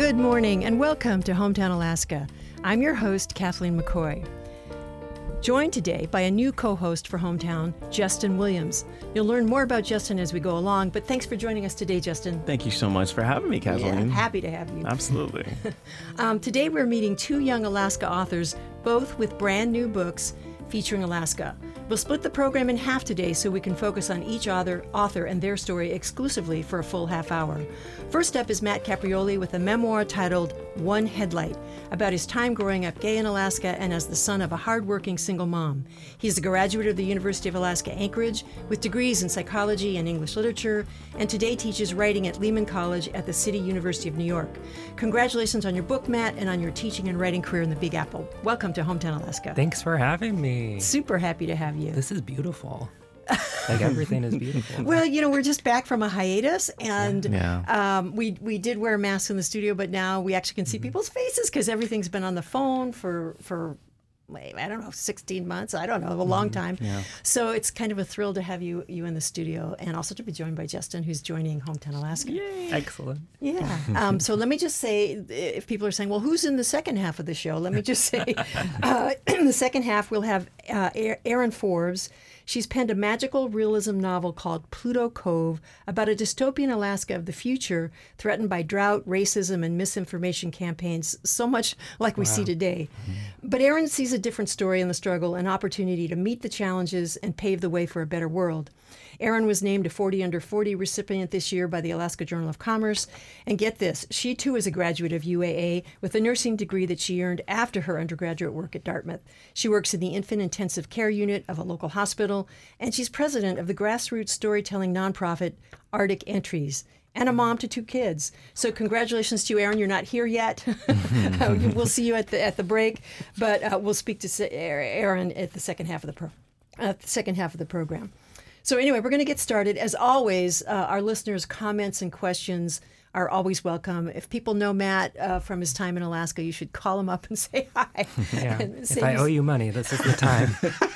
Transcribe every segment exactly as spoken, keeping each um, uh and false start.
Good morning and welcome to Hometown Alaska. I'm your host, Kathleen McCoy. Joined today by a new co-host for Hometown, Justin Williams. You'll learn more about Justin as we go along, but thanks for joining us today, Justin. Thank you so much for having me, Kathleen. Yeah, happy to have you. Absolutely. um, today we're meeting two young Alaska authors, both with brand new books featuring Alaska. We'll split the program in half today so we can focus on each author, author and their story exclusively for a full half hour. First up is Matt Caprioli with a memoir titled One Headlight, about his time growing up gay in Alaska and as the son of a hardworking single mom. He's a graduate of the University of Alaska Anchorage with degrees in psychology and English literature, and today teaches writing at Lehman College at the City University of New York. Congratulations on your book, Matt, and on your teaching and writing career in the Big Apple. Welcome to Hometown Alaska. Thanks for having me. Super happy to have you. This is beautiful. Like everything is beautiful. Well, you know, we're just back from a hiatus, and Yeah. um, we we did wear masks in the studio, but now we actually can see people's faces because everything's been on the phone for for I don't know, sixteen months. I don't know, a long time. Yeah. So it's kind of a thrill to have you you in the studio, and also to be joined by Justin, who's joining Hometown Alaska. Yay. Excellent. Yeah. Um, so let me just say, if people are saying, well, who's in the second half of the show? Let me just say, uh, in the second half, we'll have uh, Erin Forbes. She's penned a magical realism novel called Pluto Cove about a dystopian Alaska of the future threatened by drought, racism, and misinformation campaigns, so much like we wow. see today. Mm-hmm. But Erin sees a different story in the struggle, an opportunity to meet the challenges and pave the way for a better world. Erin was named a forty under forty recipient this year by the Alaska Journal of Commerce. And get this, she too is a graduate of U A A with a nursing degree that she earned after her undergraduate work at Dartmouth. She works in the infant intensive care unit of a local hospital, and she's president of the grassroots storytelling nonprofit Arctic Entries, and a mom to two kids. So congratulations to you, Erin. You're not here yet. uh, we'll see you at the at the break, but uh, we'll speak to Erin at the second half of the pro- uh, the second half of the program. So anyway, we're going to get started. As always, uh, our listeners' comments and questions are always welcome. If people know Matt uh, from his time in Alaska, you should call him up and say hi. Yeah. And if I owe you money, this is the time.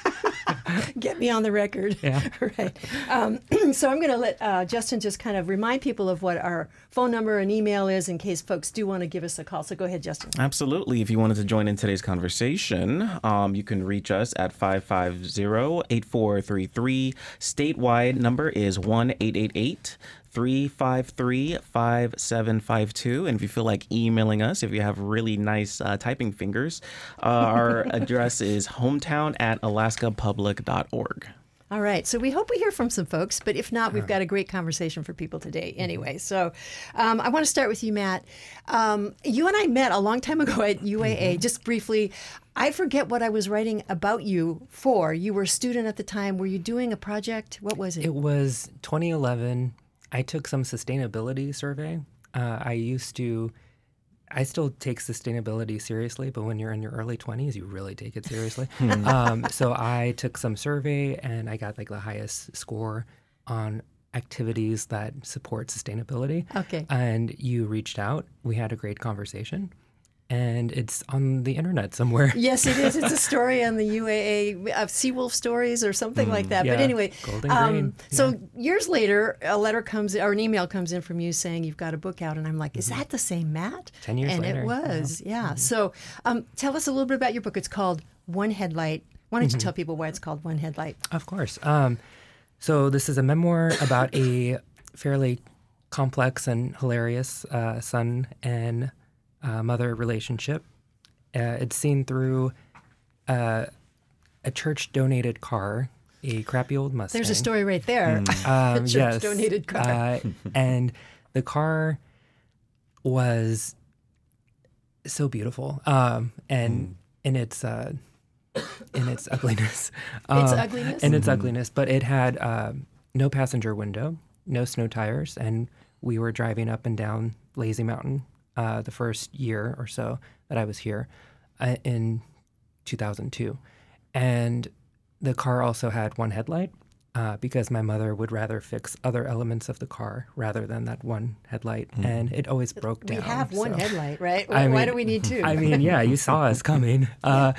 Get me on the record. Yeah. Right. Um, so I'm going to let uh, Justin just kind of remind people of what our phone number and email is in case folks do want to give us a call. So go ahead, Justin. Absolutely. If you wanted to join in today's conversation, um, you can reach us at five five zero, eight four three three. Statewide number is one eight eight eight, three five three, five seven five two. And if you feel like emailing us, if you have really nice uh, typing fingers, uh, our address is hometown at alaska public dot org. All right. So we hope we hear from some folks, but if not, we've got a great conversation for people today anyway. So um, I want to start with you, Matt. Um, you and I met a long time ago at U A A, mm-hmm. just briefly. I forget what I was writing about you for. You were a student at the time. Were you doing a project? What was it? It was twenty eleven. I took some sustainability survey. Uh, I used to, I still take sustainability seriously, but when you're in your early twenties, you really take it seriously. um, so I took some survey and I got like the highest score on activities that support sustainability. Okay. And you reached out. We had a great conversation. And it's on the internet somewhere. Yes, it is. It's a story on the U A A of Seawolf Stories or something mm, like that. Yeah. But anyway, Golden um, Grain. so yeah. years later, a letter comes or an email comes in from you saying you've got a book out, and I'm like, is that the same Matt? Ten years and later. And it was, yeah. yeah. Mm-hmm. So um, tell us a little bit about your book. It's called One Headlight. Why don't you mm-hmm. tell people why it's called One Headlight? Of course. Um, so this is a memoir about a fairly complex and hilarious uh, son and uh, mother relationship. Uh, it's seen through uh, a church-donated car, a crappy old Mustang. There's a story right there. Mm. Um, a yes. church-donated car. Uh, and the car was so beautiful, um, and mm. in its uh, in its ugliness. Um, its ugliness? In its mm-hmm. ugliness, but it had uh, no passenger window, no snow tires, and we were driving up and down Lazy Mountain uh, the first year or so that I was here uh, in two thousand two. And the car also had one headlight uh, because my mother would rather fix other elements of the car rather than that one headlight. Mm. And it always broke down. We have one so. headlight, right? I Why mean, do we need two? I mean, yeah, you saw us coming. Uh,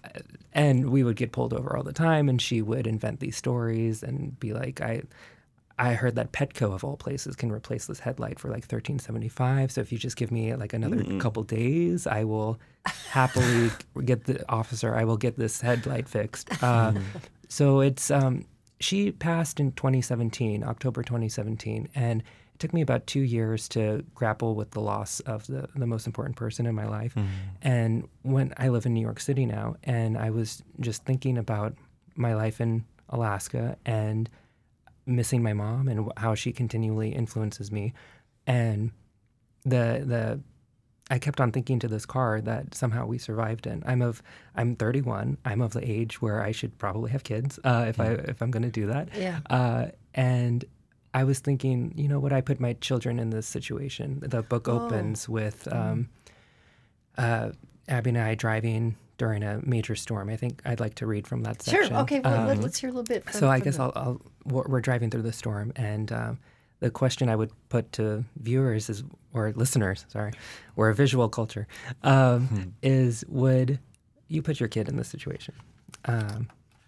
and we would get pulled over all the time, and she would invent these stories and be like, I... I heard that Petco, of all places, can replace this headlight for like thirteen seventy-five. So if you just give me like another mm. couple days, I will happily get the officer. I will get this headlight fixed. Uh, mm. So it's um, she passed in twenty seventeen, October twenty seventeen, and it took me about two years to grapple with the loss of the the most important person in my life. Mm. And when I live in New York City now, and I was just thinking about my life in Alaska and missing my mom and how she continually influences me. And the the I kept on thinking to this car that somehow we survived in. I'm of I'm thirty-one. I'm of the age where I should probably have kids uh, if I if I'm going to do that. Yeah. Uh, and I was thinking, you know, would I put my children in this situation? The book oh. opens with um, uh, Abby and I driving during a major storm. I think I'd like to read from that section. Sure. Okay. Well, um, let's hear a little bit. From, so I from guess the... I'll, I'll. We're driving through the storm, and um, the question I would put to viewers is, or listeners, sorry, we're a visual culture, um, hmm. is would you put your kid in this situation? Um,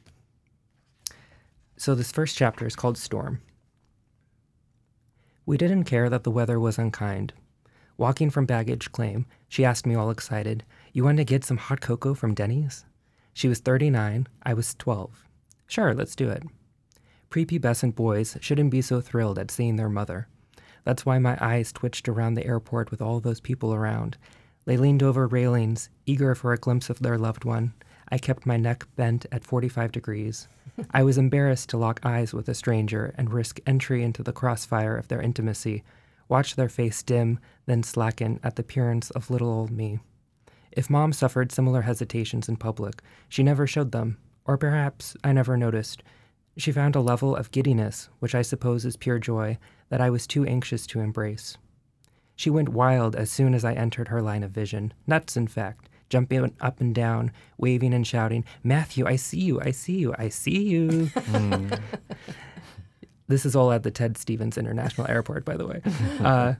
so this first chapter is called Storm. We didn't care that the weather was unkind. Walking from baggage claim, she asked me all excited, "You want to get some hot cocoa from Denny's?" She was thirty-nine, I was twelve. Sure, let's do it. Prepubescent boys shouldn't be so thrilled at seeing their mother. That's why my eyes twitched around the airport with all those people around. They leaned over railings, eager for a glimpse of their loved one. I kept my neck bent at forty-five degrees. I was embarrassed to lock eyes with a stranger and risk entry into the crossfire of their intimacy, watch their face dim, then slacken at the appearance of little old me. If Mom suffered similar hesitations in public, she never showed them, or perhaps I never noticed. She found a level of giddiness, which I suppose is pure joy, that I was too anxious to embrace. She went wild as soon as I entered her line of vision, nuts in fact, jumping up and down, waving and shouting, "Matthew, I see you, I see you, I see you." Mm. This is all at the Ted Stevens International Airport, by the way. Uh,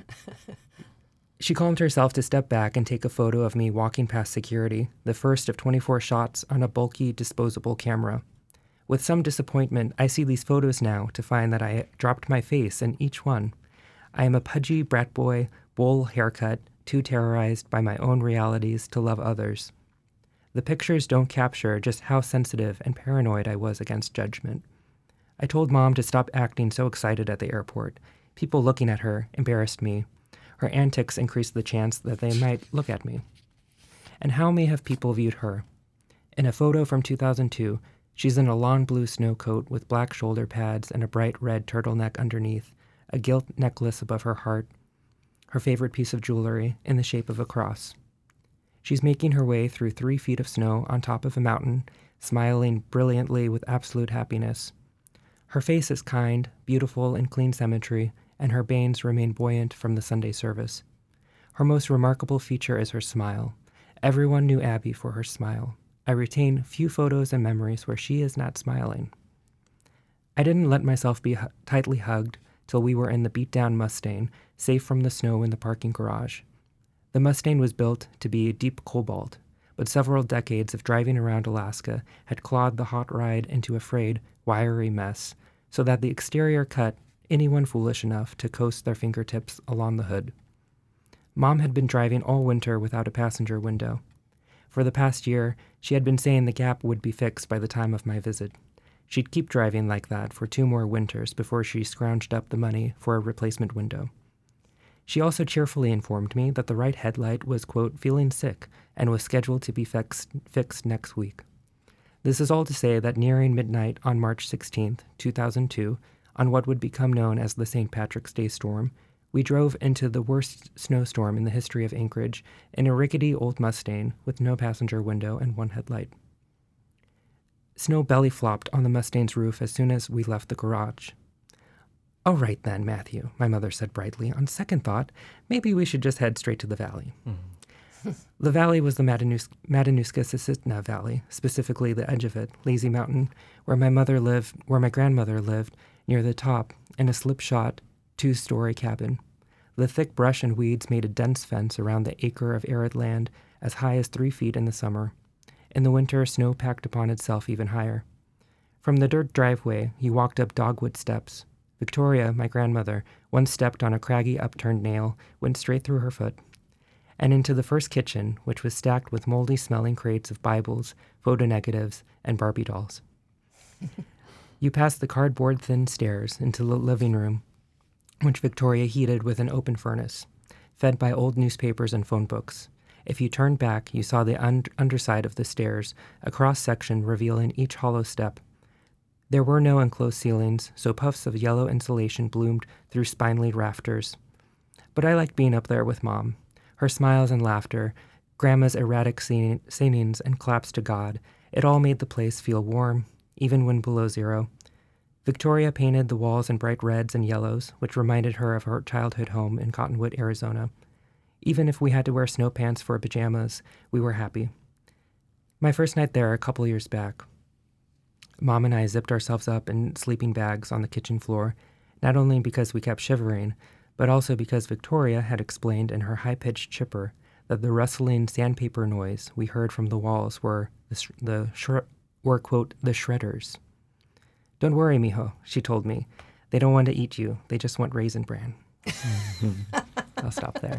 she calmed herself to step back and take a photo of me walking past security, the first of twenty-four shots on a bulky, disposable camera. With some disappointment, I see these photos now to find that I dropped my face in each one. I am a pudgy brat boy, bowl haircut, too terrorized by my own realities to love others. The pictures don't capture just how sensitive and paranoid I was against judgment. I told Mom to stop acting so excited at the airport. People looking at her embarrassed me. Her antics increased the chance that they might look at me. And how may have people viewed her? In a photo from two thousand two, she's in a long blue snow coat with black shoulder pads and a bright red turtleneck underneath, a gilt necklace above her heart, her favorite piece of jewelry in the shape of a cross. She's making her way through three feet of snow on top of a mountain, smiling brilliantly with absolute happiness. Her face is kind, beautiful, in clean symmetry, and her bangs remain buoyant from the Sunday service. Her most remarkable feature is her smile. Everyone knew Abby for her smile. I retain few photos and memories where she is not smiling. I didn't let myself be hu- tightly hugged till we were in the beat-down Mustang, safe from the snow in the parking garage. The Mustang was built to be deep cobalt, but several decades of driving around Alaska had clawed the hot ride into a frayed, wiry mess, so that the exterior cut anyone foolish enough to coast their fingertips along the hood. Mom had been driving all winter without a passenger window. For the past year, she had been saying the gap would be fixed by the time of my visit. She'd keep driving like that for two more winters before she scrounged up the money for a replacement window. She also cheerfully informed me that the right headlight was, quote, feeling sick and was scheduled to be fixed, fixed next week. This is all to say that nearing midnight on March sixteenth, two thousand two, on what would become known as the Saint Patrick's Day storm, we drove into the worst snowstorm in the history of Anchorage in a rickety old Mustang with no passenger window and one headlight. Snow belly flopped on the Mustang's roof as soon as we left the garage. "All right then, Matthew," my mother said brightly. "On second thought, maybe we should just head straight to the valley." Mm. The valley was the Matanuska, Matanuska-Susitna Valley, specifically the edge of it, Lazy Mountain, where my mother lived, where my grandmother lived, near the top, in a slipshod two-story cabin. The thick brush and weeds made a dense fence around the acre of arid land as high as three feet in the summer. In the winter, snow packed upon itself even higher. From the dirt driveway, you walked up dogwood steps. Victoria, my grandmother, once stepped on a craggy upturned nail, went straight through her foot, and into the first kitchen, which was stacked with moldy-smelling crates of Bibles, photo negatives, and Barbie dolls. You passed the cardboard-thin stairs into the living room, which Victoria heated with an open furnace, fed by old newspapers and phone books. If you turned back, you saw the un- underside of the stairs, a cross-section revealing each hollow step. There were no enclosed ceilings, so puffs of yellow insulation bloomed through spindly rafters. But I liked being up there with Mom. Her smiles and laughter, Grandma's erratic sing- singings and claps to God, it all made the place feel warm, even when below zero. Victoria painted the walls in bright reds and yellows, which reminded her of her childhood home in Cottonwood, Arizona. Even if we had to wear snow pants for pajamas, we were happy. My first night there a couple years back, Mom and I zipped ourselves up in sleeping bags on the kitchen floor, not only because we kept shivering, but also because Victoria had explained in her high-pitched chipper that the rustling sandpaper noise we heard from the walls were the, sh- the sh- were, quote, the shredders. Don't worry, mijo, she told me. They don't want to eat you. They just want Raisin Bran. I'll stop there.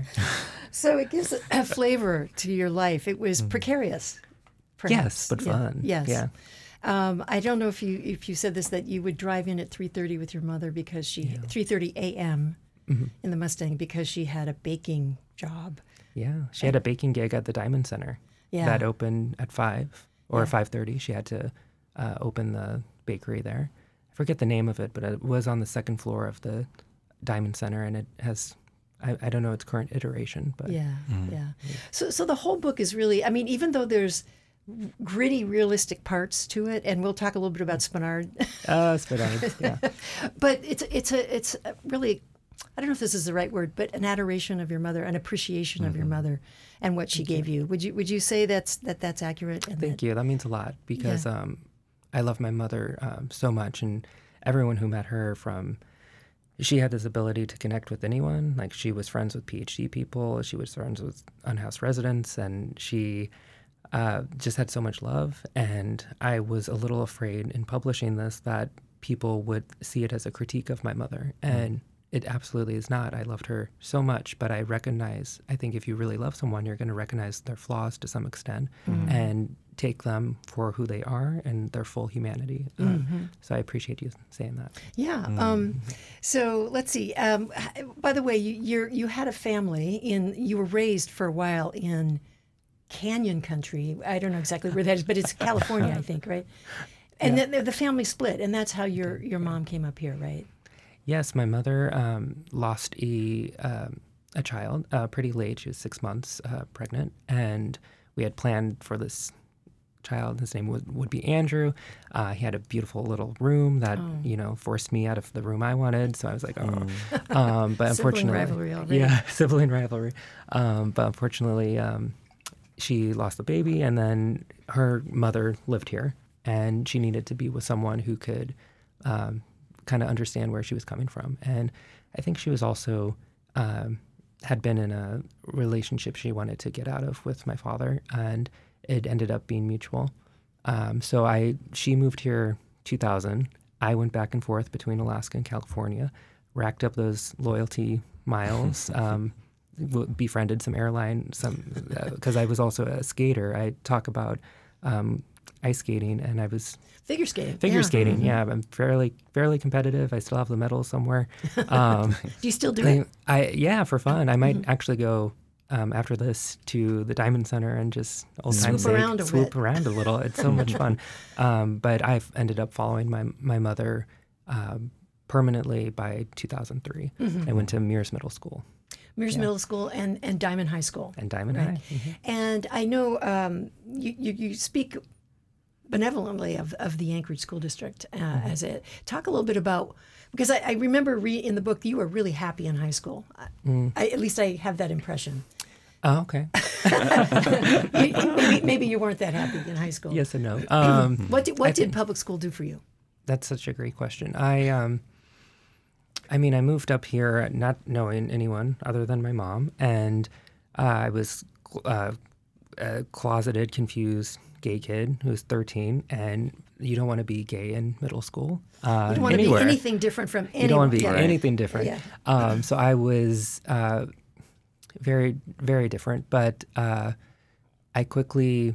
So it gives a flavor to your life. It was precarious, perhaps. Yes, but Yeah. fun. Yes. Yeah. Um, I don't know if you if you said this, that you would drive in at three thirty with your mother because she Yeah. three thirty a.m. Mm-hmm. in the Mustang because she had a baking job. Yeah. She had a baking gig at the Diamond Center Yeah. that opened at five or Yeah. five thirty. She had to uh, open the bakery there. I forget the name of it, but it was on the second floor of the Diamond Center, and it has, I, I don't know its current iteration, but Yeah, yeah. So, so the whole book is really, I mean, even though there's gritty, realistic parts to it, and we'll talk a little bit about Spenard, uh, Spenard, yeah. but it's it's a it's a really, I don't know if this is the right word, but an adoration of your mother, an appreciation of your mother, and what she gave you. Would you would you say that's that that's accurate? And Thank that, you. That means a lot because Yeah. um, I love my mother um, so much, and everyone who met her from. She had this ability to connect with anyone. Like, she was friends with PhD people. She was friends with unhoused residents, and she uh, just had so much love. And I was a little afraid in publishing this that people would see it as a critique of my mother. And it absolutely is not. I loved her so much, but I recognize, I think if you really love someone, you're going to recognize their flaws to some extent and take them for who they are and their full humanity. Uh, so I appreciate you saying that. Yeah. Um, so let's see. Um, h- by the way, you you're, you had a family in. You were raised for a while in Canyon Country. I don't know exactly where that is, but it's California, I think, right? And then the, the family split, and that's how your your mom came up here, right? Yes, my mother um, lost a um, a child uh, pretty late. She was six months uh, pregnant, and we had planned for this child. His name would, would be Andrew. Uh, he had a beautiful little room that you know forced me out of the room I wanted. So I was like, oh, um, but Sibling unfortunately, rivalry already. yeah, sibling rivalry. Um, but unfortunately, um, she lost the baby, and then her mother lived here, and she needed to be with someone who could. Um, kind of understand where she was coming from. And I think she was also um, had been in a relationship she wanted to get out of with my father, and it ended up being mutual. Um, so I she moved here two thousand. I went back and forth between Alaska and California, racked up those loyalty miles, um, w- befriended some airline, some because I was also a skater. I talk about um, ice skating, and I was Figure skating. Figure yeah. skating, yeah. I'm fairly fairly competitive. I still have the medal somewhere. Um, Do you still do it? I, I yeah, for fun. I might actually go um, after this to the Diamond Center and just old Swoop time's sake, around a swoop bit. around a little. It's so much fun. Um, but I've ended up following my my mother um, permanently by two thousand three. I went to Mears Middle School Mears Middle School and, and Diamond High School. and Diamond Right. High. Mhm. And I know um, you, you, you speak benevolently of, of the Anchorage School District uh, Mm-hmm. as it. Talk a little bit about, because I, I remember re, in the book you were really happy in high school. I, Mm. I, at least I have that impression. Oh, okay. maybe, maybe you weren't that happy in high school. Yes and no. Um, What did, what I did think- public school do for you? That's such a great question. I um I mean, I moved up here not knowing anyone other than my mom, and uh, I was uh, a closeted, confused gay kid who's thirteen, and you don't want to be gay in middle school. Uh, You don't want anywhere. to be anything different from anyone. You don't want to be Yeah. anything different. Yeah. Um, so I was uh, very, very different. But uh, I quickly,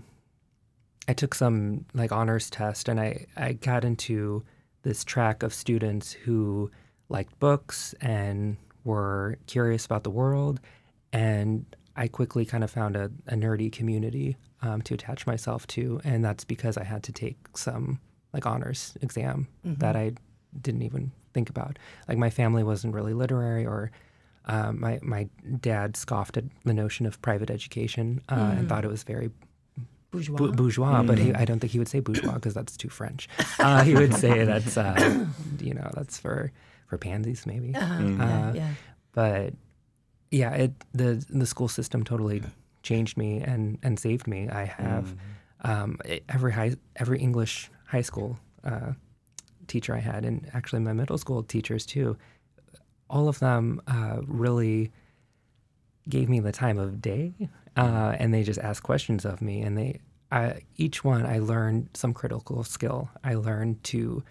I took some like honors test, and I, I got into this track of students who liked books and were curious about the world. And I quickly kind of found a, a nerdy community um, to attach myself to. And that's because I had to take some like honors exam Mm-hmm. that I didn't even think about. Like my family wasn't really literary, or um, my, my dad scoffed at the notion of private education uh, Mm. and thought it was very Bourgeois. bu- bourgeois, but he, I don't think he would say bourgeois because that's too French. Uh, he would say that's, uh, you know, that's for, for pansies maybe. Uh-huh. Mm. Yeah, Uh, yeah. But yeah, it the the school system totally changed me and, and saved me. I have um, e- every high every English high school uh, teacher I had, and actually my middle school teachers too. All of them uh, really gave me the time of day, uh, and they just asked questions of me. And they I, each one I learned some critical skill. I learned to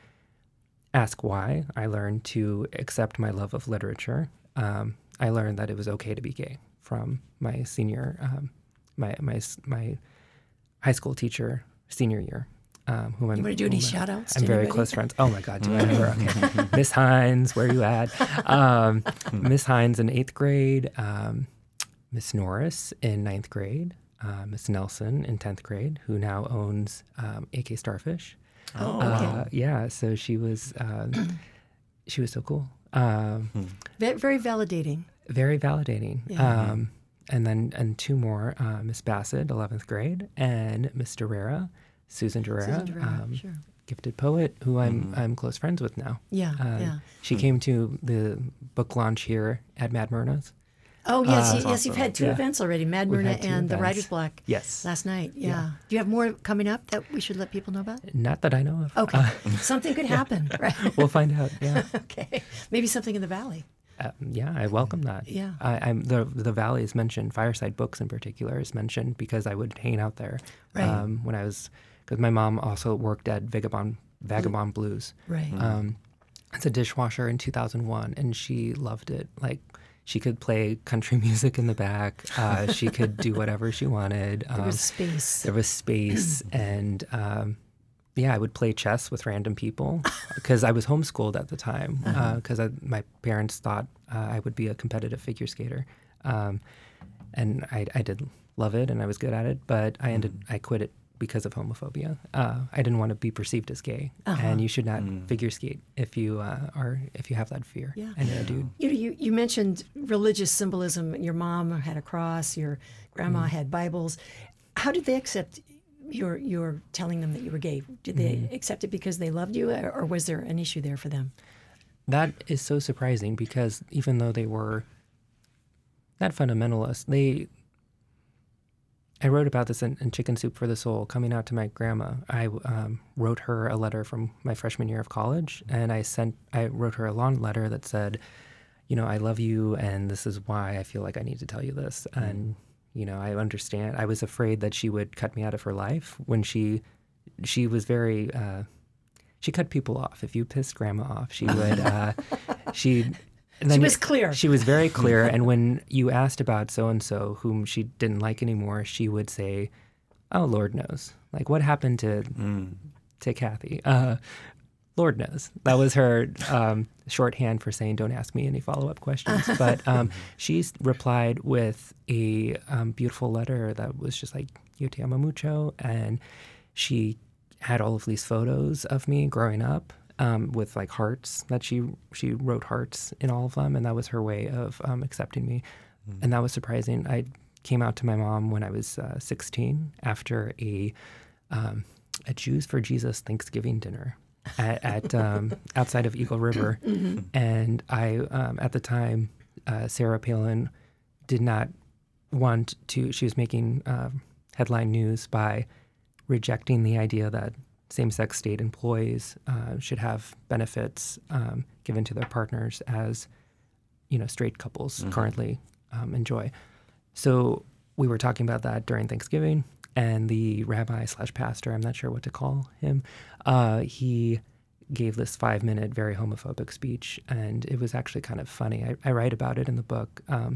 ask why. I learned to accept my love of literature. Um, I learned that it was okay to be gay from my senior, um, my my my high school teacher senior year. Um, whom I'm, You want to do any whom shout outs? I'm very close friends. Oh my God, do I ever? Okay. Miss Hines, where you at? Um, Miss Hines in eighth grade, um, Miss Norris in ninth grade, uh, Miss Nelson in tenth grade, who now owns um, A K Starfish. Oh, okay. Uh, yeah, so she was um, she was so cool. Um, Ve- very validating. very validating. Yeah. Um, and then and two more, uh, Miss Bassett, eleventh grade, and Miss Durera, Susan Durera, Susan Durera, um, sure. gifted poet, who I'm I'm close friends with now. Yeah, Uh, yeah. She came to the book launch here at Mad Myrna's. Oh, yes, Uh, y- yes, you've had two Yeah. events already, Mad We've Myrna had two and the events. Writer's Block Yes. last night. Yeah. Yeah. Do you have more coming up that we should let people know about? Not that I know of. Okay. Uh, Something could happen, right? we'll find out. Yeah. Okay. Maybe something in the Valley. Uh, yeah, I welcome that. Yeah. I, I'm the the Valley is mentioned. Fireside Books in particular is mentioned because I would hang out there Right. um, when I was because my mom also worked at Vagabond Vagabond Blues. Right. Um, as a dishwasher in two thousand one, and she loved it. Like she could play country music in the back. Uh, she could do whatever she wanted. There Um, was space. there was space, and um, yeah, I would play chess with random people because I was homeschooled at the time because uh, my parents thought uh, I would be a competitive figure skater, um, and I, I did love it and I was good at it. But I ended I quit it because of homophobia. Uh, I didn't want to be perceived as gay, Uh-huh. and you should not figure skate if you uh, are if you have that fear. Yeah. And you're a dude. You, you you mentioned religious symbolism. Your mom had a cross. Your grandma had Bibles. How did they accept your your telling them that you were gay? Did they accept it because they loved you, or, or was there an issue there for them? That is so surprising because even though they were not fundamentalists, they. I wrote about this in, in Chicken Soup for the Soul. Coming out to my grandma, I um, wrote her a letter from my freshman year of college, and I sent. I wrote her a long letter that said, you know, I love you, and this is why I feel like I need to tell you this. And you know, I understand. I was afraid that she would cut me out of her life when she, she was very. Uh, she cut people off. If you pissed grandma off, she would. Uh, she. And She then was clear. She was very clear. And when you asked about so and so, whom she didn't like anymore, she would say, "Oh, Lord knows. Like, what happened to to Kathy? Uh, Lord knows." That was her um, shorthand for saying, "Don't ask me any follow up questions." But um, she replied with a um, beautiful letter that was just like, "Yo te amo mucho," and she had all of these photos of me growing up. Um, with like hearts that she she wrote hearts in all of them, and that was her way of um, accepting me, mm-hmm. and that was surprising. I came out to my mom when I was uh, sixteen after a um, a Jews for Jesus Thanksgiving dinner at, at um, outside of Eagle River, mm-hmm. and I um, at the time uh, Sarah Palin did not want to. She was making uh, headline news by rejecting the idea that same-sex state employees uh, should have benefits um, given to their partners as, you know, straight couples mm-hmm. currently um, enjoy. So we were talking about that during Thanksgiving, and the rabbi slash pastor, I'm not sure what to call him, uh, he gave this five-minute, very homophobic speech, and it was actually kind of funny. I, I write about it in the book, um,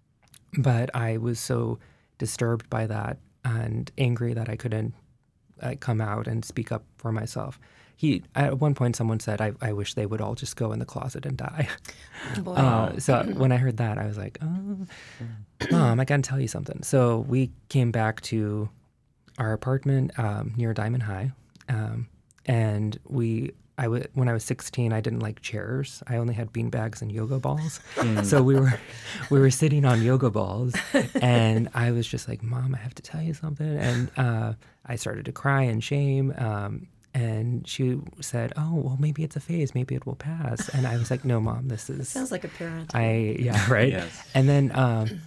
but I was so disturbed by that and angry that I couldn't uh, come out and speak up for myself. He at one point, someone said, I, I wish they would all just go in the closet and die. Boy. Uh, so when I heard that, I was like, oh, Mom, I got to tell you something. So we came back to our apartment um, near Diamond High, um, and we I w- when I was sixteen, I didn't like chairs. I only had beanbags and yoga balls. Mm. So we were we were sitting on yoga balls, and I was just like, Mom, I have to tell you something. And uh, I started to cry in shame. Um, and she said, oh, well, maybe it's a phase. Maybe it will pass. And I was like, no, Mom, this is... Sounds like a parent. I Yeah, right? Yes. And then um,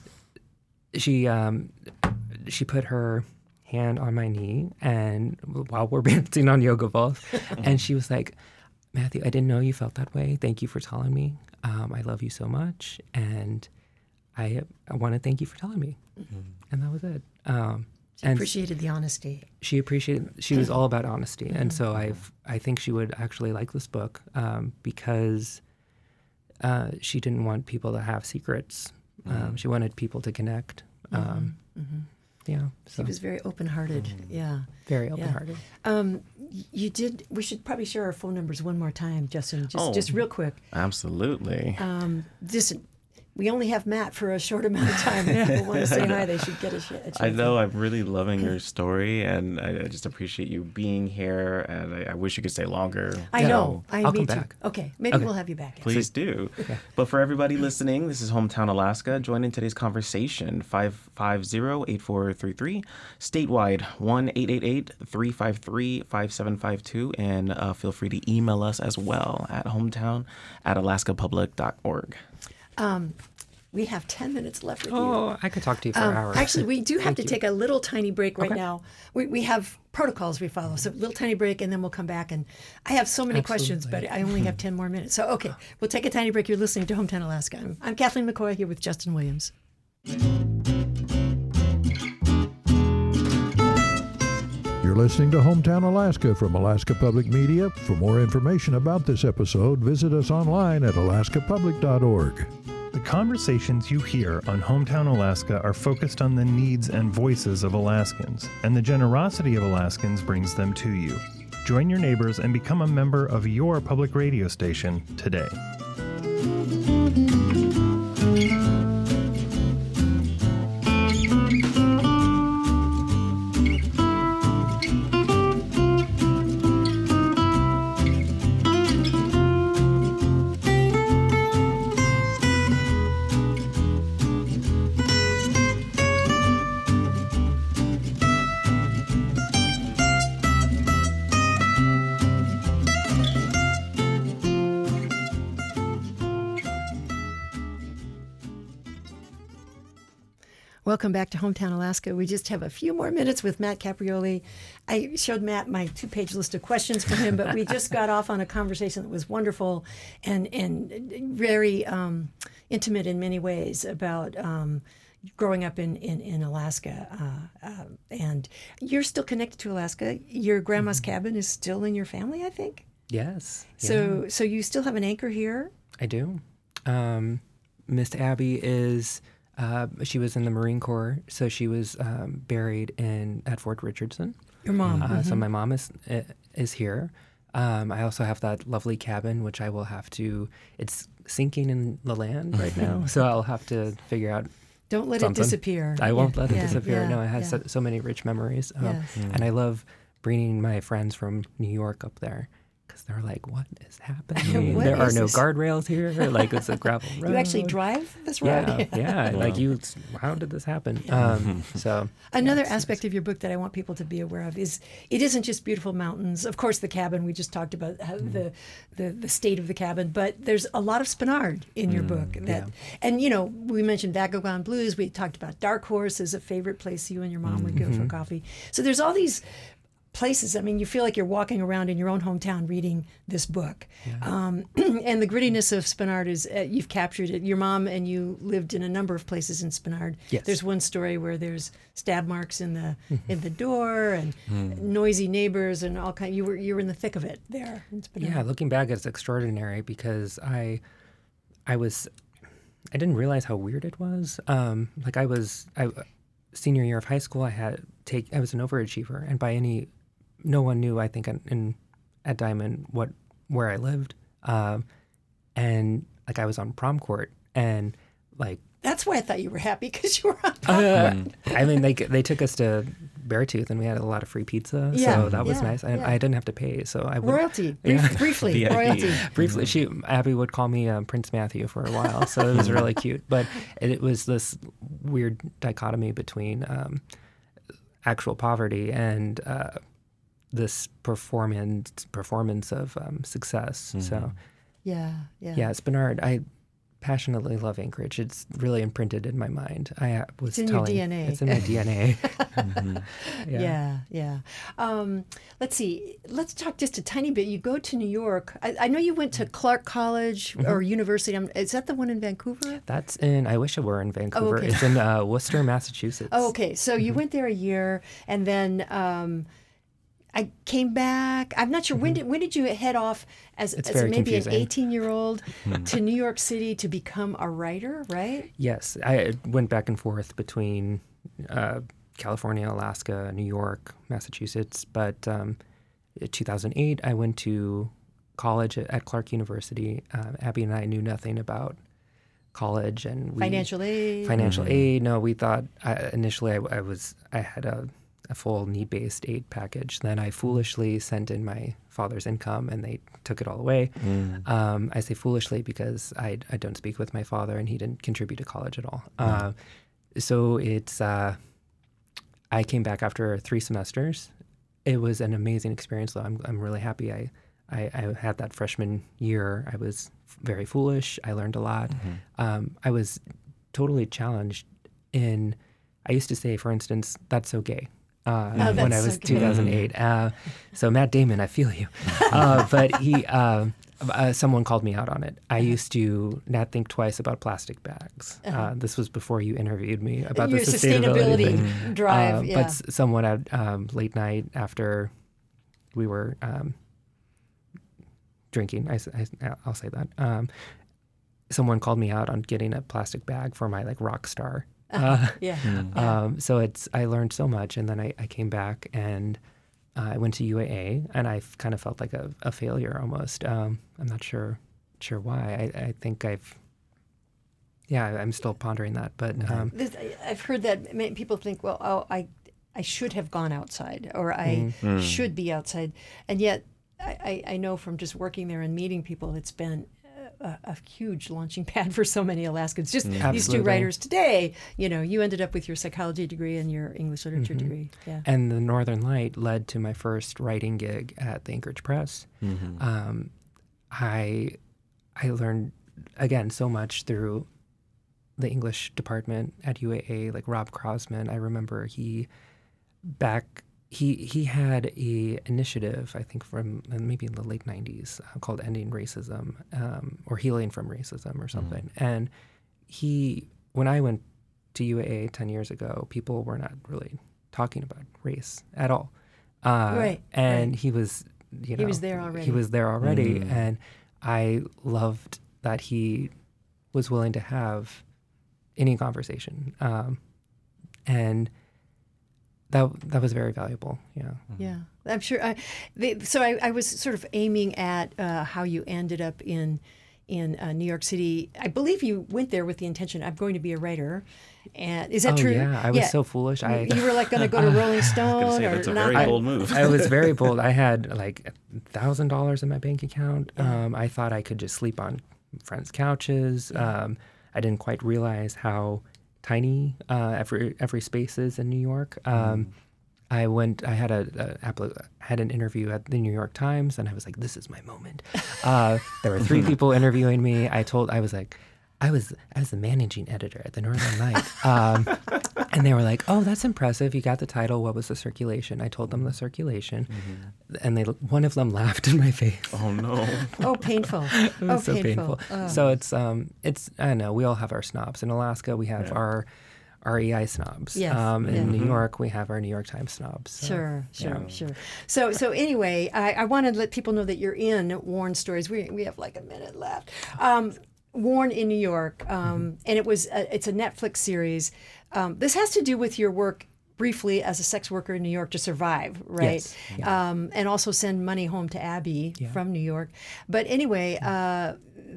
she um, she put her hand on my knee, and while we're bouncing on yoga balls, and she was like, Matthew, I didn't know you felt that way. Thank you for telling me. Um, I love you so much, and I I want to thank you for telling me. Mm-hmm. And that was it. Um, she and appreciated the honesty. She appreciated. She was all about honesty, mm-hmm. and so I've I think she would actually like this book um, because uh, she didn't want people to have secrets. Mm-hmm. Um, she wanted people to connect. Um, mm-hmm. Mm-hmm. Yeah, so. She was very open-hearted. Mm. Yeah, very open-hearted. Yeah. Um, you did. We should probably share our phone numbers one more time, Justin. Just, oh, just real quick. Absolutely. Um, this. We only have Matt for a short amount of time. If people want to say hi, they should get a, sh- a chance. I know. I'm really loving your story, and I, I just appreciate you being here. And I, I wish you could stay longer. I so. know. I I'll me come too. back. Okay, maybe okay. we'll have you back. Please do. Okay. But for everybody listening, this is Hometown Alaska. Join in today's conversation, five five zero, eight four three three. Statewide, one eight eight eight, three five three, five seven five two. And uh, feel free to email us as well at hometown at alaska public dot org. Um, We have ten minutes left with oh, you. Oh, I could talk to you for um, hours. Actually, we do have Thank to you. take a little tiny break right okay. now. We we have protocols we follow. So a little tiny break, and then we'll come back. And I have so many Absolutely. questions, but I only have ten more minutes. So, okay, we'll take a tiny break. You're listening to Hometown Alaska. I'm, I'm Kathleen McCoy here with Justin Williams. You're listening to Hometown Alaska from Alaska Public Media. For more information about this episode, visit us online at alaska public dot org. The conversations you hear on Hometown Alaska are focused on the needs and voices of Alaskans, and the generosity of Alaskans brings them to you. Join your neighbors and become a member of your public radio station today. Welcome back to Hometown Alaska. We just have a few more minutes with Matt Caprioli. I showed Matt my two-page list of questions for him, but we just got off on a conversation that was wonderful and and very um, intimate in many ways about um, growing up in, in, in Alaska. Uh, uh, and you're still connected to Alaska. Your grandma's mm-hmm. cabin is still in your family, I think? Yes. So, yeah. so you still have an anchor here? I do. Um, Miss Abby is... Uh, she was in the Marine Corps, so she was um, buried in at Fort Richardson. Your mom. Uh, mm-hmm. So my mom is is here. Um, I also have that lovely cabin, which I will have to. It's sinking in the land right now, so I'll have to figure out. Don't let something. it disappear. I won't yeah. let it yeah. disappear. Yeah. No, it has yeah. so, so many rich memories, um, yes. mm. and I love bringing my friends from New York up there. Because they're like, what is happening? What there are is no this? guardrails here. Like, it's a gravel road. You actually drive this road? Yeah, yeah. Wow. Like, you, how did this happen? Yeah. Um, so Another yeah, aspect of your book that I want people to be aware of is it isn't just beautiful mountains. Of course, the cabin, we just talked about how mm. the, the the state of the cabin, but there's a lot of Spenard in your mm, book. That, yeah. And, you know, we mentioned Vagabond Blues. We talked about Dark Horse as a favorite place you and your mom mm-hmm. would go for coffee. So there's all these places. I mean, you feel like you're walking around in your own hometown reading this book. Yeah. Um, and the grittiness of Spenard is, uh, you've captured it. Your mom and you lived in a number of places in Spenard. Yes. There's one story where there's stab marks in the in the door and mm. noisy neighbors and all kind. You were you were in the thick of it there in Spenard. Yeah, looking back, it's extraordinary because I, I was, I didn't realize how weird it was. Um, like I was, I, senior year of high school, I had take. I was an overachiever, and by any no one knew, I think, in, in at Diamond what where I lived, um, and like I was on prom court, and like that's why I thought you were happy because you were on prom uh, court. I mean, they they took us to Beartooth, and we had a lot of free pizza, yeah, so that was yeah, nice. I, yeah. I didn't have to pay, so I would, royalty brief, yeah. briefly royalty briefly. She Abby would call me um, Prince Matthew for a while, so it was really cute. But it, it was this weird dichotomy between um, actual poverty and uh, this performance performance of um, success. Mm-hmm. So yeah, yeah, yeah, Spenard. I passionately love Anchorage. It's really imprinted in my mind. I uh, was it's in telling, your D N A. It's in my D N A. mm-hmm. Yeah, yeah. yeah. Um, let's see. Let's talk just a tiny bit. You go to New York. I, I know you went to Clark College mm-hmm. or University. Is that the one in Vancouver? That's in. I wish it were in Vancouver. Oh, okay. It's in uh, Worcester, Massachusetts. Oh, okay. So you mm-hmm. went there a year, and then. Um, I came back. I'm not sure mm-hmm. when did when did you head off as, as maybe confusing. an eighteen-year-old to New York City to become a writer, right? Yes, I went back and forth between uh, California, Alaska, New York, Massachusetts. But um, in two thousand eight, I went to college at, at Clark University. Uh, Abby and I knew nothing about college and we, financial aid. Financial mm-hmm. aid. No, we thought I, initially I, I was I had a. a full need-based aid package. Then I foolishly sent in my father's income and they took it all away. Mm. Um, I say foolishly because I, I don't speak with my father and he didn't contribute to college at all. Mm. Uh, so it's, uh, I came back after three semesters. It was an amazing experience though. I'm, I'm really happy I, I, I had that freshman year. I was very foolish. I learned a lot. Mm-hmm. Um, I was totally challenged in, I used to say, for instance, that's so gay. Uh, oh, when I was so two thousand eight. Uh, so Matt Damon, I feel you. Uh, but he, uh, uh, someone called me out on it. I used to not think twice about plastic bags. Uh-huh. Uh, this was before you interviewed me about Your the sustainability, sustainability thing. drive. Uh, yeah. But s- someone at um, late night after we were um, drinking, I, I, I'll say that, um, someone called me out on getting a plastic bag for my like rock star. Uh, yeah. Mm. Um, so it's I learned so much, and then I, I came back and uh, I went to U A A, and I kind of felt like a, a failure almost. Um, I'm not sure sure why. I, I think I've yeah I'm still pondering that, but um, this, I've heard that many people think, well, oh, I I should have gone outside, or I mm. should be outside, and yet I, I know from just working there and meeting people, it's been A, a huge launching pad for so many Alaskans. Just mm. these two writers today, you know, you ended up with your psychology degree and your English literature mm-hmm. degree. Yeah. And the Northern Light led to my first writing gig at the Anchorage Press. Mm-hmm. Um, I I learned, again, so much through the English department at U A A, like Rob Crosman. I remember he back... He he had a initiative, I think, from maybe in the late nineties uh, called Ending Racism um, or Healing from Racism or something. Mm-hmm. And he, when I went to U A A ten years ago, people were not really talking about race at all. Uh, right. And right. he was, you know, he was there already. He was there already, Mm-hmm. and I loved that he was willing to have any conversation, um, and. That that was very valuable. Yeah. Yeah, I'm sure. I, they, so I, I was sort of aiming at uh, how you ended up in in uh, New York City. I believe you went there with the intention, I'm going to be a writer. And is that oh, true? Yeah, I was yeah. so foolish. I you were like going to go to Rolling Stone say, or that's a not? very bold move. I was very bold. I had like a thousand dollars in my bank account. Yeah. Um, I thought I could just sleep on friends' couches. Yeah. Um, I didn't quite realize how tiny uh, every every space is in New York. Um, mm. I went. I had a, a had an interview at the New York Times, and I was like, "This is my moment." Uh, there were three people interviewing me. I told. I was like, I was I was the managing editor at the Northern Light. Um, and they were like, oh, that's impressive. You got the title. What was the circulation? I told them the circulation. Mm-hmm. And they one of them laughed in my face. Oh, no. Oh, painful. It was oh, so painful. painful. Oh. So it's, um, it's I don't know, we all have our snobs. In Alaska, we have Yeah. our R E I snobs. Yes, Um, in yeah. New York, we have our New York Times snobs. So, Sure, sure, yeah. sure. So, so anyway, I, I want to let people know that you're in Warren Stories. We we have like a minute left. Um, Warren in New York, um, Mm-hmm. and it was a, it's a Netflix series. Um, this has to do with your work briefly as a sex worker in New York to survive, right? Yes, yeah. Um, and also send money home to Abby Yeah. from New York. But anyway, uh,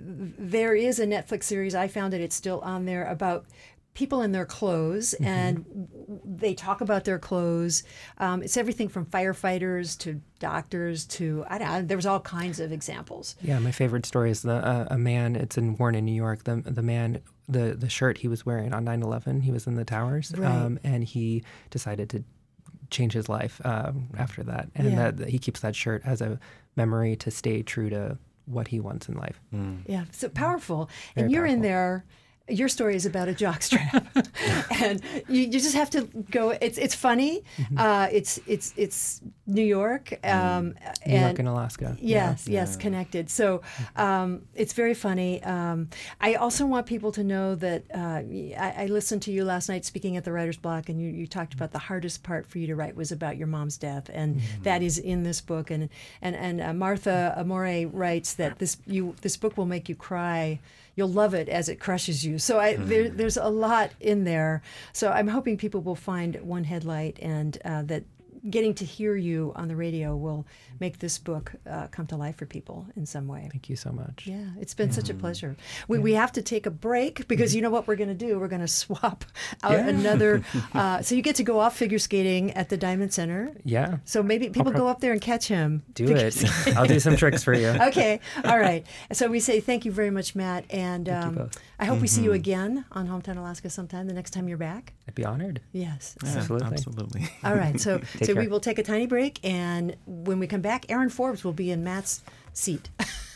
there is a Netflix series. I found it. It's still on there about people in their clothes, Mm-hmm. and w- they talk about their clothes. Um, it's everything from firefighters to doctors to I don't know. There was all kinds of examples. Yeah, my favorite story is the uh, a man. It's in Warren in New York. The the man, the the shirt he was wearing on nine eleven. He was in the towers, Right. um, and he decided to change his life um, after that. And Yeah. that he keeps that shirt as a memory to stay true to what he wants in life. Yeah, so powerful. Very and you're in powerful. there. Your story is about a jockstrap, and you, you just have to go. It's it's funny. Mm-hmm. Uh, it's it's it's New York. Um, New and York and Alaska. Yes, yes, connected. So um, it's very funny. Um, I also want people to know that uh, I, I listened to you last night speaking at the Writer's Block, and you, you talked about the hardest part for you to write was about your mom's death, and that is in this book. And and and uh, Martha Amore writes that this you this book will make you cry. You'll love it as it crushes you. So I, there, there's a lot in there. So I'm hoping people will find One Headlight, and uh, that getting to hear you on the radio will make this book uh, come to life for people in some way. Thank you so much. Yeah, it's been such a pleasure. We, we have to take a break because you know what we're going to do? We're going to swap out Yeah. another. Uh, so you get to go off figure skating at the Diamond Center. Yeah, So maybe people go up there and catch him. do figure it. skating. I'll do some tricks for you. Okay, all right. So we say thank you very much, Matt, and Thank you um, both. I hope we see you again on Hometown Alaska sometime the next time you're back. I'd be honored. Yes. Yeah, Absolutely. absolutely. All right. So Take so we care. will take a tiny break, and when we come back, Aaron Forbes will be in Matt's seat.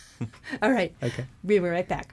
All right. Okay. We'll be right back.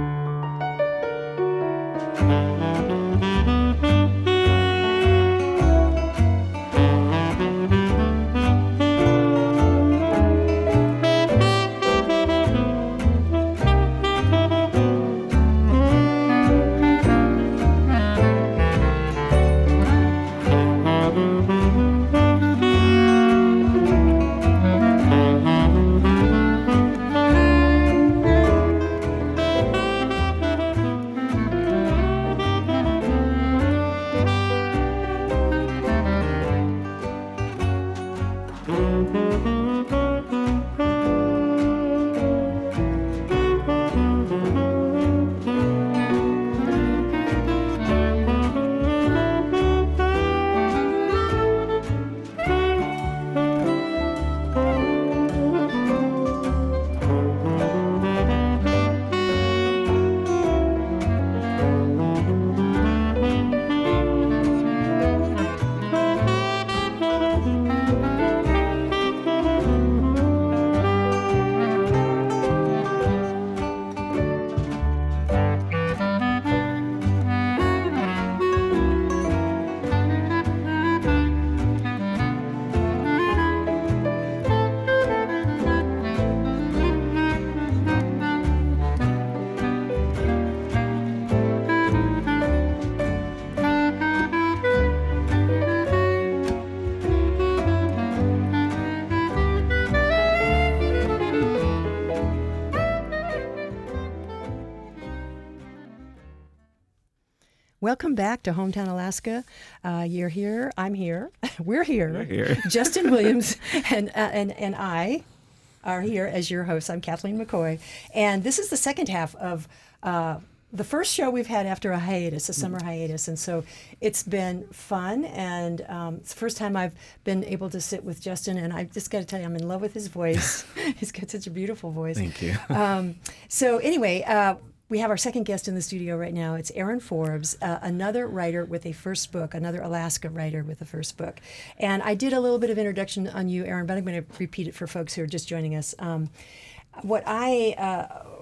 Welcome back to Hometown Alaska. Uh, you're here. I'm here. We're here. We're here. Justin Williams and, uh, and, and I are here as your hosts. I'm Kathleen McCoy. And this is the second half of uh, the first show we've had after a hiatus, a summer hiatus. And so it's been fun. And um, it's the first time I've been able to sit with Justin. And I just got to tell you, I'm in love with his voice. He's got such a beautiful voice. Thank you. Um, so anyway, uh, we have our second guest in the studio right now. It's Aaron Forbes, uh, another writer with a first book, another Alaska writer with a first book. And I did a little bit of introduction on you, Aaron, but I'm going to repeat it for folks who are just joining us. Um, what I uh,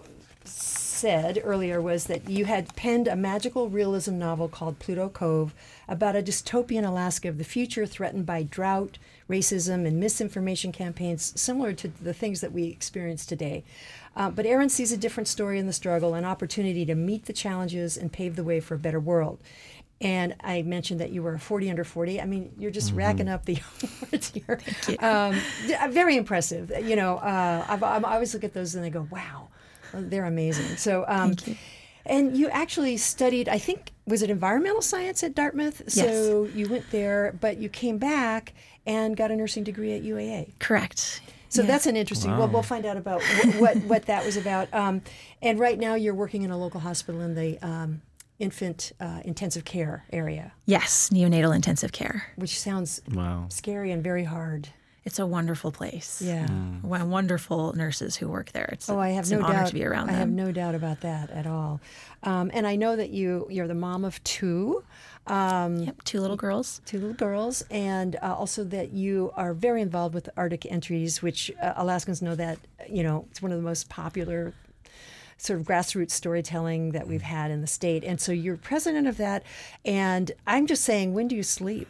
said earlier was that you had penned a magical realism novel called Pluto Cove about a dystopian Alaska of the future threatened by drought, racism, and misinformation campaigns similar to the things that we experience today. Uh, but Erin sees a different story in the struggle, an opportunity to meet the challenges and pave the way for a better world. And I mentioned that you were forty under forty. I mean, you're just mm-hmm. racking up the awards here. Um, very impressive. You know, uh, I've, I always look at those and I go, wow, they're amazing. So, um, Thank you. And you actually studied, I think, was it environmental science at Dartmouth? Yes. So you went there, but you came back and got a nursing degree at U A A. Correct. So yeah. that's an interesting, wow. well, we'll find out about what, what, what that was about. Um, and right now you're working in a local hospital in the um, infant uh, intensive care area. Yes, neonatal intensive care. Which sounds wow. scary and very hard. It's a wonderful place. Yeah. Mm. Wonderful nurses who work there. It's, oh, I have it's no an honor doubt to be around I them. have no doubt about that at all. Um, and I know that you, you're the mom of two. Um, Yep, two little girls. Two little girls, and uh, also that you are very involved with Arctic Entries, which uh, Alaskans know that, you know, it's one of the most popular sort of grassroots storytelling that we've had in the state. And so you're president of that. And I'm just saying, when do you sleep?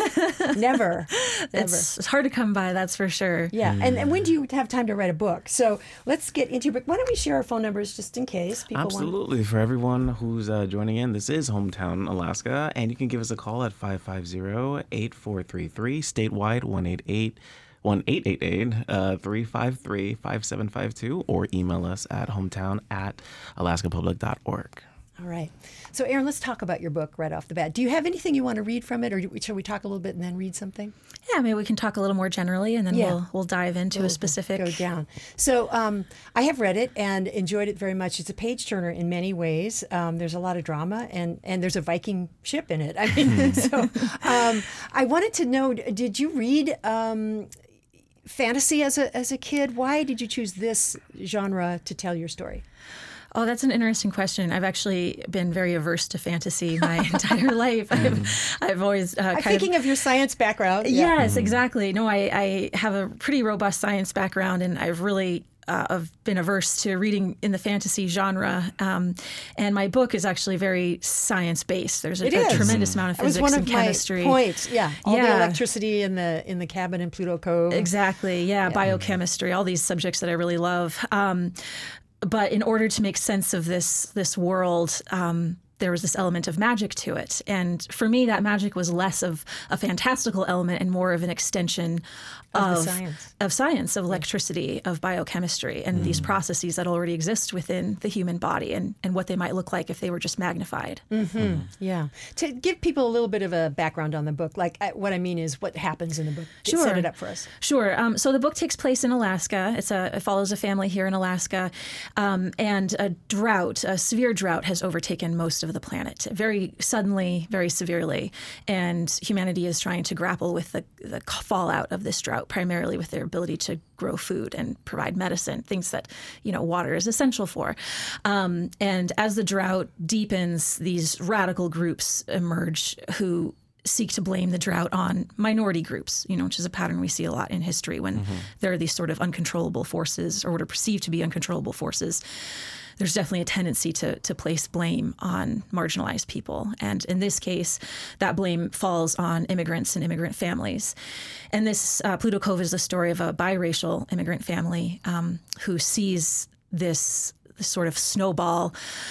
Never. Never. It's, it's hard to come by, that's for sure. Yeah. And, and when do you have time to write a book? So let's get into your book. Why don't we share our phone numbers just in case people Absolutely. Want... For everyone who's uh, joining in, this is Hometown Alaska, and you can give us a call at five five zero, eight four three three, statewide one eight eight, one eight eight eight, three five three, five seven five two, or email us at hometown at alaska public dot org. All right. So, Erin, let's talk about your book right off the bat. Do you have anything you want to read from it, or shall we talk a little bit and then read something? Yeah, maybe we can talk a little more generally, and then Yeah. we'll we'll dive into We'll a specific. Go down. So, um, I have read it and enjoyed it very much. It's a page turner in many ways. Um, there's a lot of drama, and and there's a Viking ship in it. I mean, so um, I wanted to know: did you read um, fantasy as a as a kid? Why did you choose this genre to tell your story? Oh, that's an interesting question. I've actually been very averse to fantasy my entire life. I've, I've always uh, kind Thinking of, of your science background. Yes, mm-hmm. exactly. No, I, I have a pretty robust science background, and I've really uh, I've been averse to reading in the fantasy genre. Um, and my book is actually very science-based. There's a, It a is. tremendous amount of That was physics one and of chemistry. my points. Yeah, all the Yeah. electricity in the in the cabin in Pluto Cove. Exactly. Yeah, biochemistry, all these subjects that I really love. Um, but in order to make sense of this this world, um, there was this element of magic to it. And for me, that magic was less of a fantastical element and more of an extension Of of, the science. of science, of electricity, of biochemistry, and these processes that already exist within the human body, and, and what they might look like if they were just magnified. Mm-hmm. Yeah. To give people a little bit of a background on the book, like I, what I mean is what happens in the book. Sure. Set it up for us. Sure. Um, so the book takes place in Alaska. It's a, it follows a family here in Alaska, um, and a drought, a severe drought, has overtaken most of the planet very suddenly, very severely, and humanity is trying to grapple with the, the fallout of this drought, primarily with their ability to grow food and provide medicine, things that, you know, water is essential for. Um, and as the drought deepens, these radical groups emerge who seek to blame the drought on minority groups, you know, which is a pattern we see a lot in history when mm-hmm. there are these sort of uncontrollable forces, or what are perceived to be uncontrollable forces. There's definitely a tendency to to place blame on marginalized people. And in this case, that blame falls on immigrants and immigrant families. And this uh, Pluto Cove is the story of a biracial immigrant family um, who sees this this sort of snowball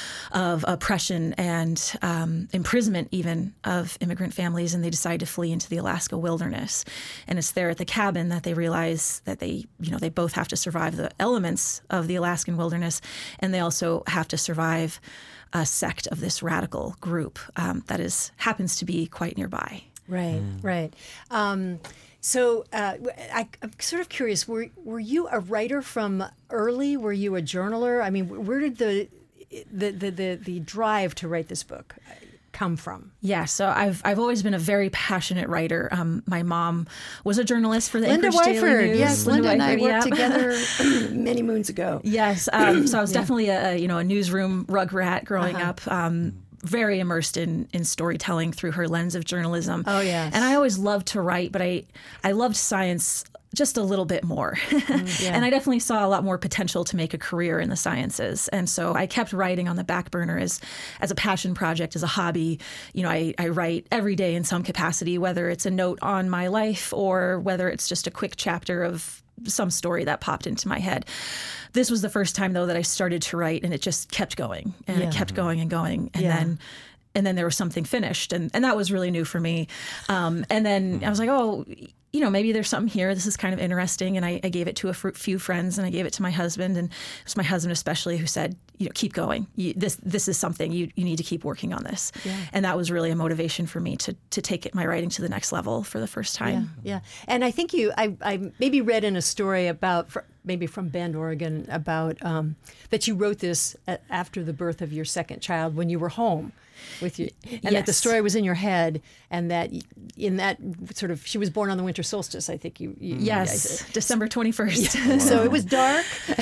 of oppression and um, imprisonment even of immigrant families, and they decide to flee into the Alaska wilderness. And it's there at the cabin that they realize that they, you know, they both have to survive the elements of the Alaskan wilderness, and they also have to survive a sect of this radical group um, that is happens to be quite nearby. Right, mm. right. Um, So uh, I, I'm sort of curious, were were you a writer from early? Were you a journaler? I mean, where did the the the, the, the drive to write this book come from? Yeah, so I've I've always been a very passionate writer. Um, my mom was a journalist for the Linda Anchorage Daily Wyford. News. Yes, Linda, Linda and I worked yep. together many moons ago. Yes, um, so I was Yeah. definitely a, a you know a newsroom rugrat growing Uh-huh. up. Um, very immersed in in storytelling through her lens of journalism. Oh, yes. And I always loved to write, but I I loved science just a little bit more. Mm, yeah. And I definitely saw a lot more potential to make a career in the sciences. And so I kept writing on the back burner as as a passion project, as a hobby. You know, I, I write every day in some capacity, whether it's a note on my life or whether it's just a quick chapter of some story that popped into my head. This was the first time, though, that I started to write, and it just kept going, and Yeah. it kept going and going. And Yeah. then and then there was something finished, and, and that was really new for me. Um, and then I was like, oh, you know, maybe there's something here. This is kind of interesting. And I, I gave it to a fr- few friends, and I gave it to my husband, and it was my husband especially who said, you know, keep going. You, this this is something you you need to keep working on this. Yeah. And that was really a motivation for me to to take it, my writing to the next level for the first time. Yeah, yeah. And I think you, I, I maybe read in a story about, fr- maybe from Bend, Oregon, about um, that you wrote this a- after the birth of your second child when you were home with you, and that the Yes. story was in your head, and that y- in that sort of, she was born on the winter solstice, I think you. you Yes, December twenty-first. So it was dark,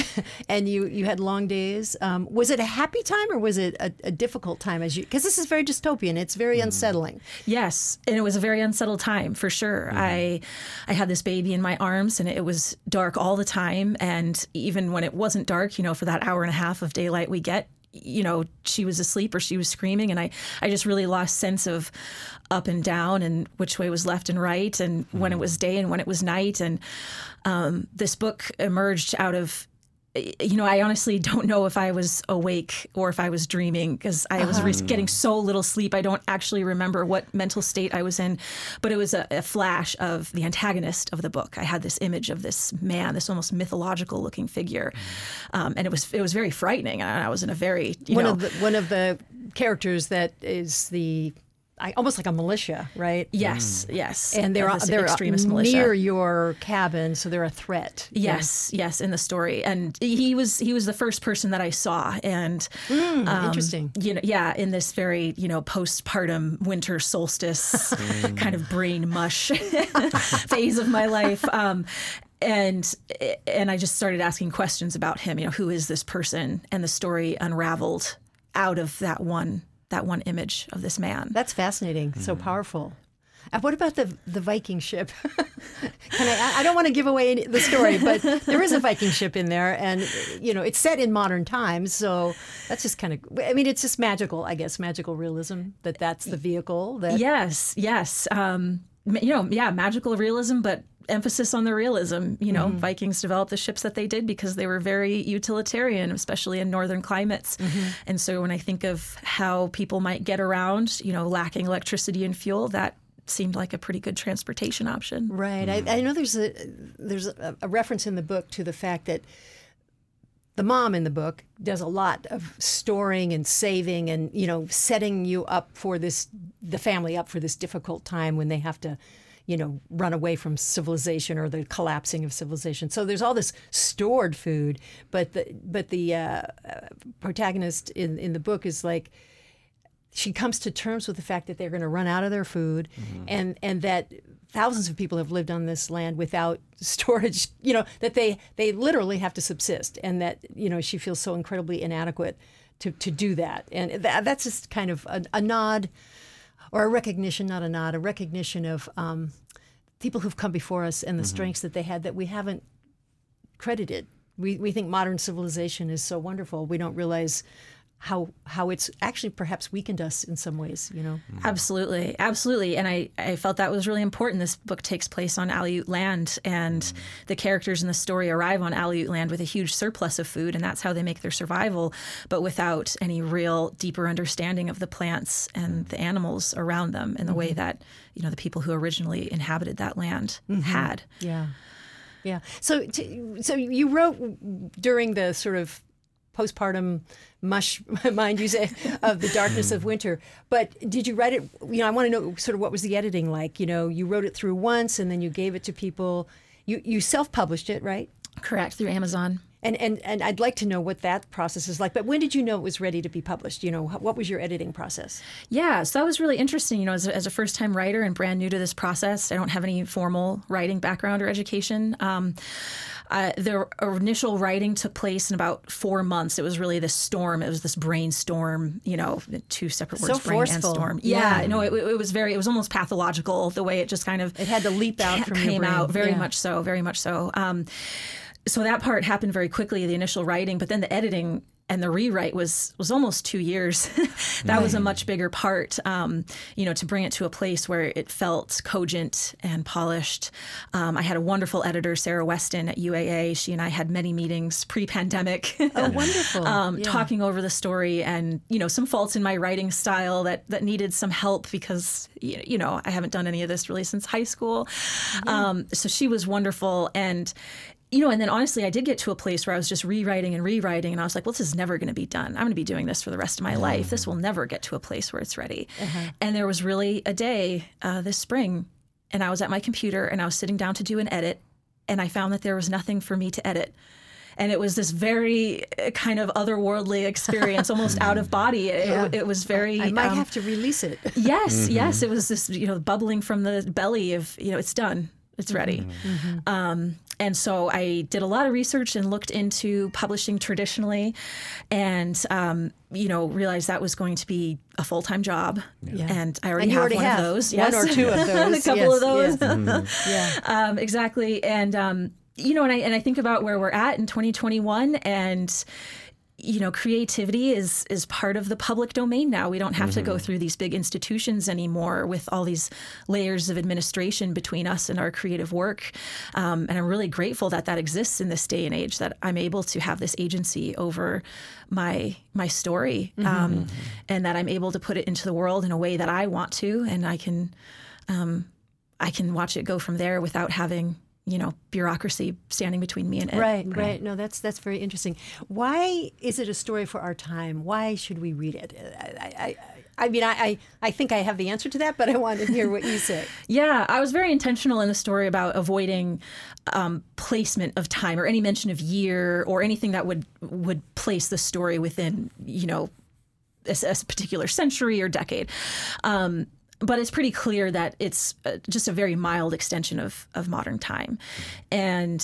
and you you had long days. Um, was it a happy time or was it a, a difficult time? As you, because this is very dystopian. It's very unsettling. Yes, and it was a very unsettled time for sure. I I had this baby in my arms, and it was dark all the time. And even when it wasn't dark, you know, for that hour and a half of daylight we get, you know, she was asleep or she was screaming, and I, I just really lost sense of up and down and which way was left and right, and when it was day and when it was night. And um, this book emerged out of, you know, I honestly don't know if I was awake or if I was dreaming, because I was re- getting so little sleep. I don't actually remember what mental state I was in, but it was a, a flash of the antagonist of the book. I had this image of this man, this almost mythological looking figure, um, and it was it was very frightening. And I was in a very you One know of the one of the characters that is the. I, almost like a militia, right? yes yes, And they're of this they're extremist near militia. your cabin, so they're a threat. Yes, yes, in the story, and he was he was the first person that I saw, and Mm, um, interesting. You know, yeah, in this very you know postpartum winter solstice kind of brain mush phase of my life. Um, and and I just started asking questions about him. You know, who is this person? And the story unraveled out of that one that one image of this man. That's fascinating. So powerful. And what about the the Viking ship? Can I? I don't want to give away any, the story, but there is a Viking ship in there, and you know it's set in modern times. So that's just kind of. I mean, it's just magical, I guess, magical realism. That that's the vehicle. That Yes, yes. Um, ma- you know, yeah, magical realism, but emphasis on the realism. You know, Vikings developed the ships that they did because they were very utilitarian, especially in northern climates. And so when I think of how people might get around, you know, lacking electricity and fuel, that seemed like a pretty good transportation option. Right. I, I know there's a there's a, a reference in the book to the fact that the mom in the book does a lot of storing and saving and you know setting you up for this the family up for this difficult time when they have to you know run away from civilization or the collapsing of civilization. So there's all this stored food, but the but the uh, protagonist in in the book is like. She comes to terms with the fact that they're going to run out of their food, mm-hmm. and and that thousands of people have lived on this land without storage. You know that they they literally have to subsist, and that you know she feels so incredibly inadequate to, to do that. And that, that's just kind of a, a nod, or a recognition, not a nod, a recognition of um, people who've come before us and the mm-hmm. strengths that they had that we haven't credited. We we think modern civilization is so wonderful. We don't realize. How how it's actually perhaps weakened us in some ways, you know? Absolutely, absolutely. And I, I felt that was really important. This book takes place on Aleut land, and mm. the characters in the story arrive on Aleut land with a huge surplus of food, and that's how they make their survival, but without any real deeper understanding of the plants and the animals around them in the mm-hmm. way that, you know, the people who originally inhabited that land mm-hmm. had. Yeah, yeah. So, to, so you wrote during the sort of postpartum mush, mind you say, of the darkness of winter. But did you write it, you know, I want to know sort of what was the editing like? You know, you wrote it through once and then you gave it to people. You you self-published it, right? Correct, through Amazon. And, and and I'd like to know what that process is like. But when did you know it was ready to be published? You know, what was your editing process? Yeah, so that was really interesting. You know, as a, as a first-time writer and brand new to this process, I don't have any formal writing background or education. Um, uh, the initial writing took place in about four months. It was really this storm. It was this brainstorm. You know, two separate words, So brain forceful. and storm. Yeah. Yeah, no, it, it was very. It was almost pathological the way it just kind of It had to leap out ca- from your came brain. out. Very Yeah. much so. Very much so. Um, so that part happened very quickly, the initial writing, but then the editing and the rewrite was was almost two years. That was a much bigger part, um, you know, to bring it to a place where it felt cogent and polished. Um, I had a wonderful editor, Sarah Weston at U A A. She and I had many meetings pre-pandemic. Oh, wonderful. um, Yeah. Talking over the story and, you know, some faults in my writing style that, that needed some help because, y- you know, I haven't done any of this really since high school. Um, so she was wonderful. And, you know, and then honestly, I did get to a place where I was just rewriting and rewriting. And I was like, well, this is never going to be done. I'm going to be doing this for the rest of my life. This will never get to a place where it's ready. And there was really a day uh, this spring, and I was at my computer and I was sitting down to do an edit. And I found that there was nothing for me to edit. And it was this very uh, kind of otherworldly experience, almost out of body. It, Yeah. it was very. I might um, have to release it. Yes, yes. It was this, you know, bubbling from the belly of, you know, it's done, it's ready. Um, and so I did a lot of research and looked into publishing traditionally, and um, you know, realized that was going to be a full time job. Yeah. And I already And you have already one have of those. one Yes. or two of those. a couple Yes, of those. yes. Yeah. um, exactly. And um, you know, and I and I think about where we're at in twenty twenty-one, and you know, creativity is is part of the public domain now. We don't have to go through these big institutions anymore with all these layers of administration between us and our creative work. Um, and I'm really grateful that that exists in this day and age, that I'm able to have this agency over my my story, um, and that I'm able to put it into the world in a way that I want to, and I can um, I can watch it go from there without having, you know, bureaucracy standing between me and it. Right, right. No, that's that's very interesting. Why is it a story for our time? Why should we read it? I, I, I mean, I, I, I think I have the answer to that, but I want to hear what you say. Yeah, I was very intentional in the story about avoiding um, placement of time or any mention of year or anything that would would place the story within, you know, a, a particular century or decade. Um, But it's pretty clear that it's uh, just a very mild extension of, of modern time. And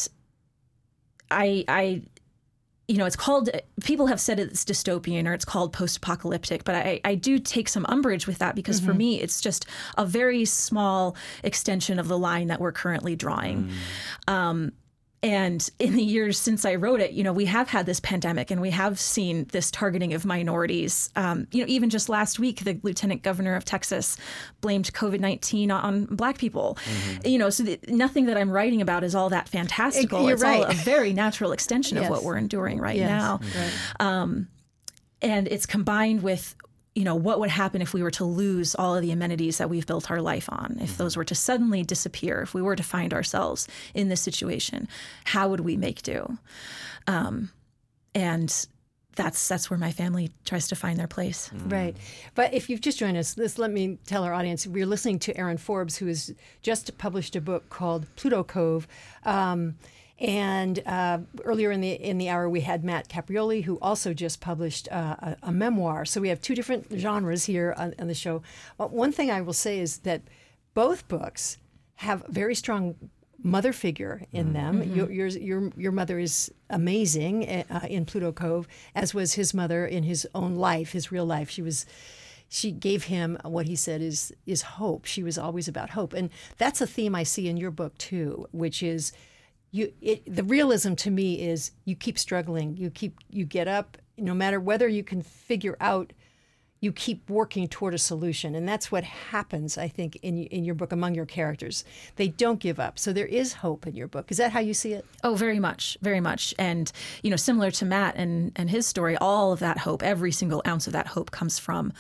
I, I, you know, it's called, people have said it's dystopian or it's called post-apocalyptic, but I, I do take some umbrage with that because for me, it's just a very small extension of the line that we're currently drawing. Um, And in the years since I wrote it, you know, we have had this pandemic and we have seen this targeting of minorities. Um, you know, even just last week, the lieutenant governor of Texas blamed COVID nineteen on black people. You know, so the, nothing that I'm writing about is all that fantastical. You're it's all right. a very natural extension Yes. of what we're enduring right Yes, now. right. Um, and it's combined with, you know, what would happen if we were to lose all of the amenities that we've built our life on? If those were to suddenly disappear, if we were to find ourselves in this situation, how would we make do? Um, and that's that's where my family tries to find their place. Right. But if you've just joined us, this let me tell our audience, we're listening to Erin Forbes, who has just published a book called Pluto Cove. Um, And uh, earlier in the in the hour, we had Matt Caprioli, who also just published uh, a, a memoir. So we have two different genres here on, on the show. But one thing I will say is that both books have a very strong mother figure in them. Your, your your your mother is amazing uh, in Pluto Cove, as was his mother in his own life, his real life. She was. She gave him what he said is is hope. She was always about hope, and that's a theme I see in your book too, which is. You, it, the realism to me is you keep struggling. You keep you get up, no matter whether you can figure out. You keep working toward a solution, and that's what happens, I think, in in your book among your characters. They don't give up, so there is hope in your book. Is that how you see it? Oh, very much, very much. And, you know, similar to Matt and, and his story, all of that hope, every single ounce of that hope comes from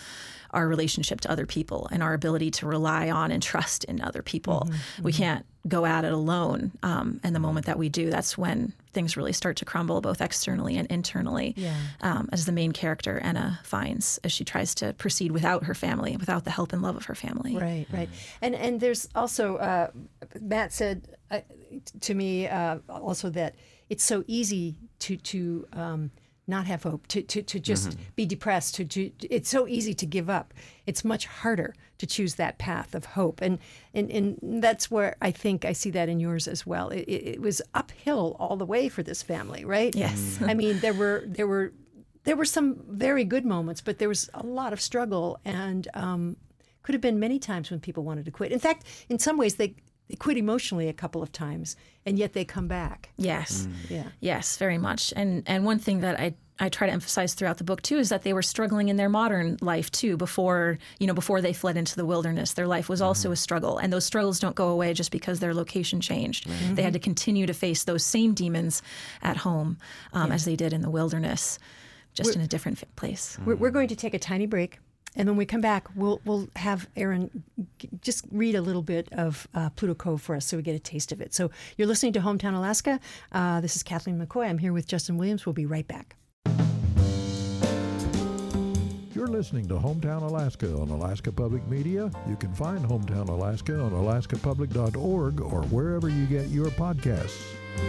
our relationship to other people and our ability to rely on and trust in other people. Mm-hmm. We can't go at it alone. Um, and the moment that we do, that's when things really start to crumble, both externally and internally, yeah. um, as the main character, Enna, finds as she tries to proceed without her family, without the help and love of her family. Right, right. And and there's also, uh, Matt said uh, to me uh, also that it's so easy to, to um, not have hope, to, to, to just mm-hmm. be depressed. To, to It's so easy to give up. It's much harder to choose that path of hope. And and, and that's where I think I see that in yours as well. It, it, it was uphill all the way for this family, right? Yes. I mean, there were there were there were some very good moments, but there was a lot of struggle, and um, could have been many times when people wanted to quit. In fact, in some ways, they They quit emotionally a couple of times, and yet they come back. Yes. Mm. Yeah. Yes, very much. And and one thing that I I try to emphasize throughout the book too is that they were struggling in their modern life too before, you know, before they fled into the wilderness. Their life was also mm-hmm. a struggle, and those struggles don't go away just because their location changed. Mm-hmm. They had to continue to face those same demons at home um, yeah. as they did in the wilderness, just we're, in a different place. We're, we're going to take a tiny break. And when we come back, we'll we'll have Erin just read a little bit of uh, Pluto Cove for us so we get a taste of it. So you're listening to Hometown Alaska. Uh, this is Kathleen McCoy. I'm here with Justin Williams. We'll be right back. You're listening to Hometown Alaska on Alaska Public Media. You can find Hometown Alaska on alaska public dot org or wherever you get your podcasts.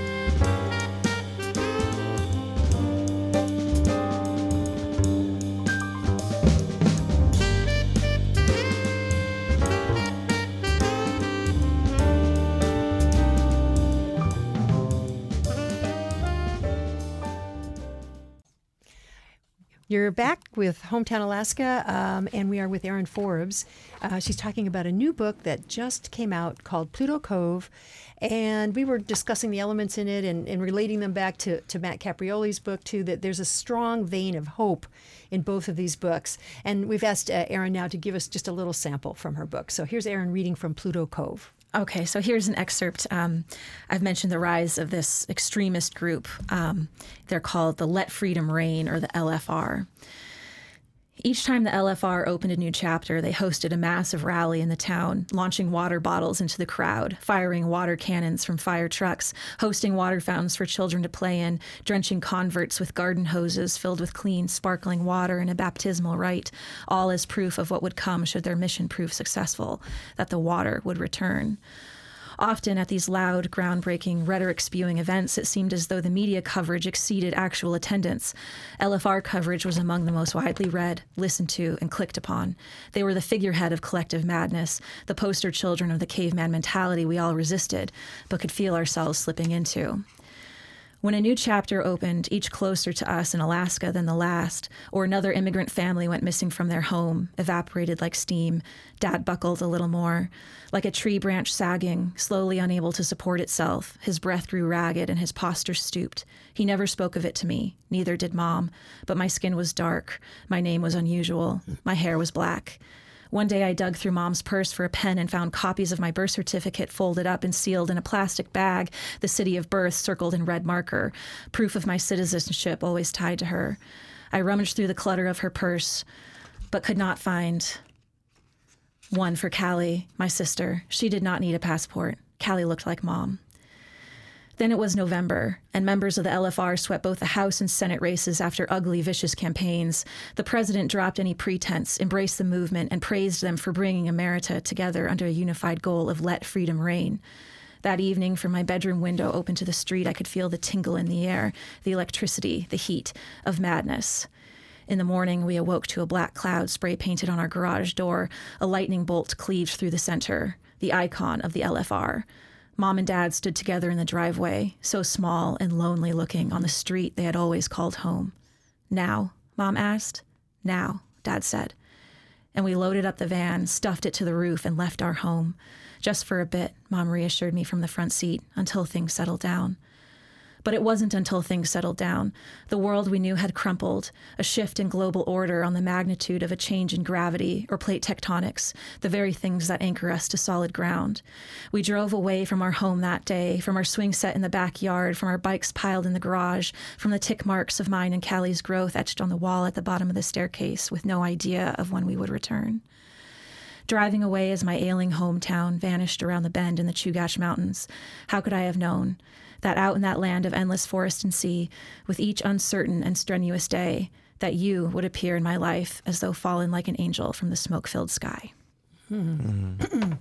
You're back with Hometown Alaska, um, and we are with Erin Forbes. Uh, she's talking about a new book that just came out called Pluto Cove, and we were discussing the elements in it and, and relating them back to, to Matt Caprioli's book, too, that there's a strong vein of hope in both of these books. And we've asked uh, Erin now to give us just a little sample from her book. So here's Erin reading from Pluto Cove. Okay, so here's an excerpt. Um, I've mentioned the rise of this extremist group. Um, they're called the Let Freedom Reign, or the L F R. Each time the L F R opened a new chapter, they hosted a massive rally in the town, launching water bottles into the crowd, firing water cannons from fire trucks, hosting water fountains for children to play in, drenching converts with garden hoses filled with clean, sparkling water and a baptismal rite, all as proof of what would come should their mission prove successful, that the water would return. Often at these loud, groundbreaking, rhetoric-spewing events, it seemed as though the media coverage exceeded actual attendance. L F R coverage was among the most widely read, listened to, and clicked upon. They were the figurehead of collective madness, the poster children of the caveman mentality we all resisted, but could feel ourselves slipping into. When a new chapter opened, each closer to us in Alaska than the last, or another immigrant family went missing from their home, evaporated like steam, Dad buckled a little more. Like a tree branch sagging, slowly unable to support itself, his breath grew ragged and his posture stooped. He never spoke of it to me, neither did Mom, but my skin was dark, my name was unusual, my hair was black. One day I dug through Mom's purse for a pen and found copies of my birth certificate folded up and sealed in a plastic bag, the city of birth circled in red marker, proof of my citizenship always tied to her. I rummaged through the clutter of her purse, but could not find one for Callie, my sister. She did not need a passport. Callie looked like Mom. Then it was November, and members of the L F R swept both the House and Senate races after ugly, vicious campaigns. The president dropped any pretense, embraced the movement, and praised them for bringing America together under a unified goal of let freedom reign. That evening, from my bedroom window open to the street, I could feel the tingle in the air, the electricity, the heat of madness. In the morning, we awoke to a black cloud spray-painted on our garage door. A lightning bolt cleaved through the center, the icon of the L F R. Mom and Dad stood together in the driveway, so small and lonely looking on the street they had always called home. Now, Mom asked. Now, Dad said. And we loaded up the van, stuffed it to the roof, and left our home. Just for a bit, Mom reassured me from the front seat, until things settled down. But it wasn't until things settled down. The world we knew had crumpled, a shift in global order on the magnitude of a change in gravity or plate tectonics, the very things that anchor us to solid ground. We drove away from our home that day, from our swing set in the backyard, from our bikes piled in the garage, from the tick marks of mine and Callie's growth etched on the wall at the bottom of the staircase, with no idea of when we would return. Driving away as my ailing hometown vanished around the bend in the Chugach Mountains, how could I have known that out in that land of endless forest and sea, with each uncertain and strenuous day, that you would appear in my life as though fallen like an angel from the smoke-filled sky. Hmm.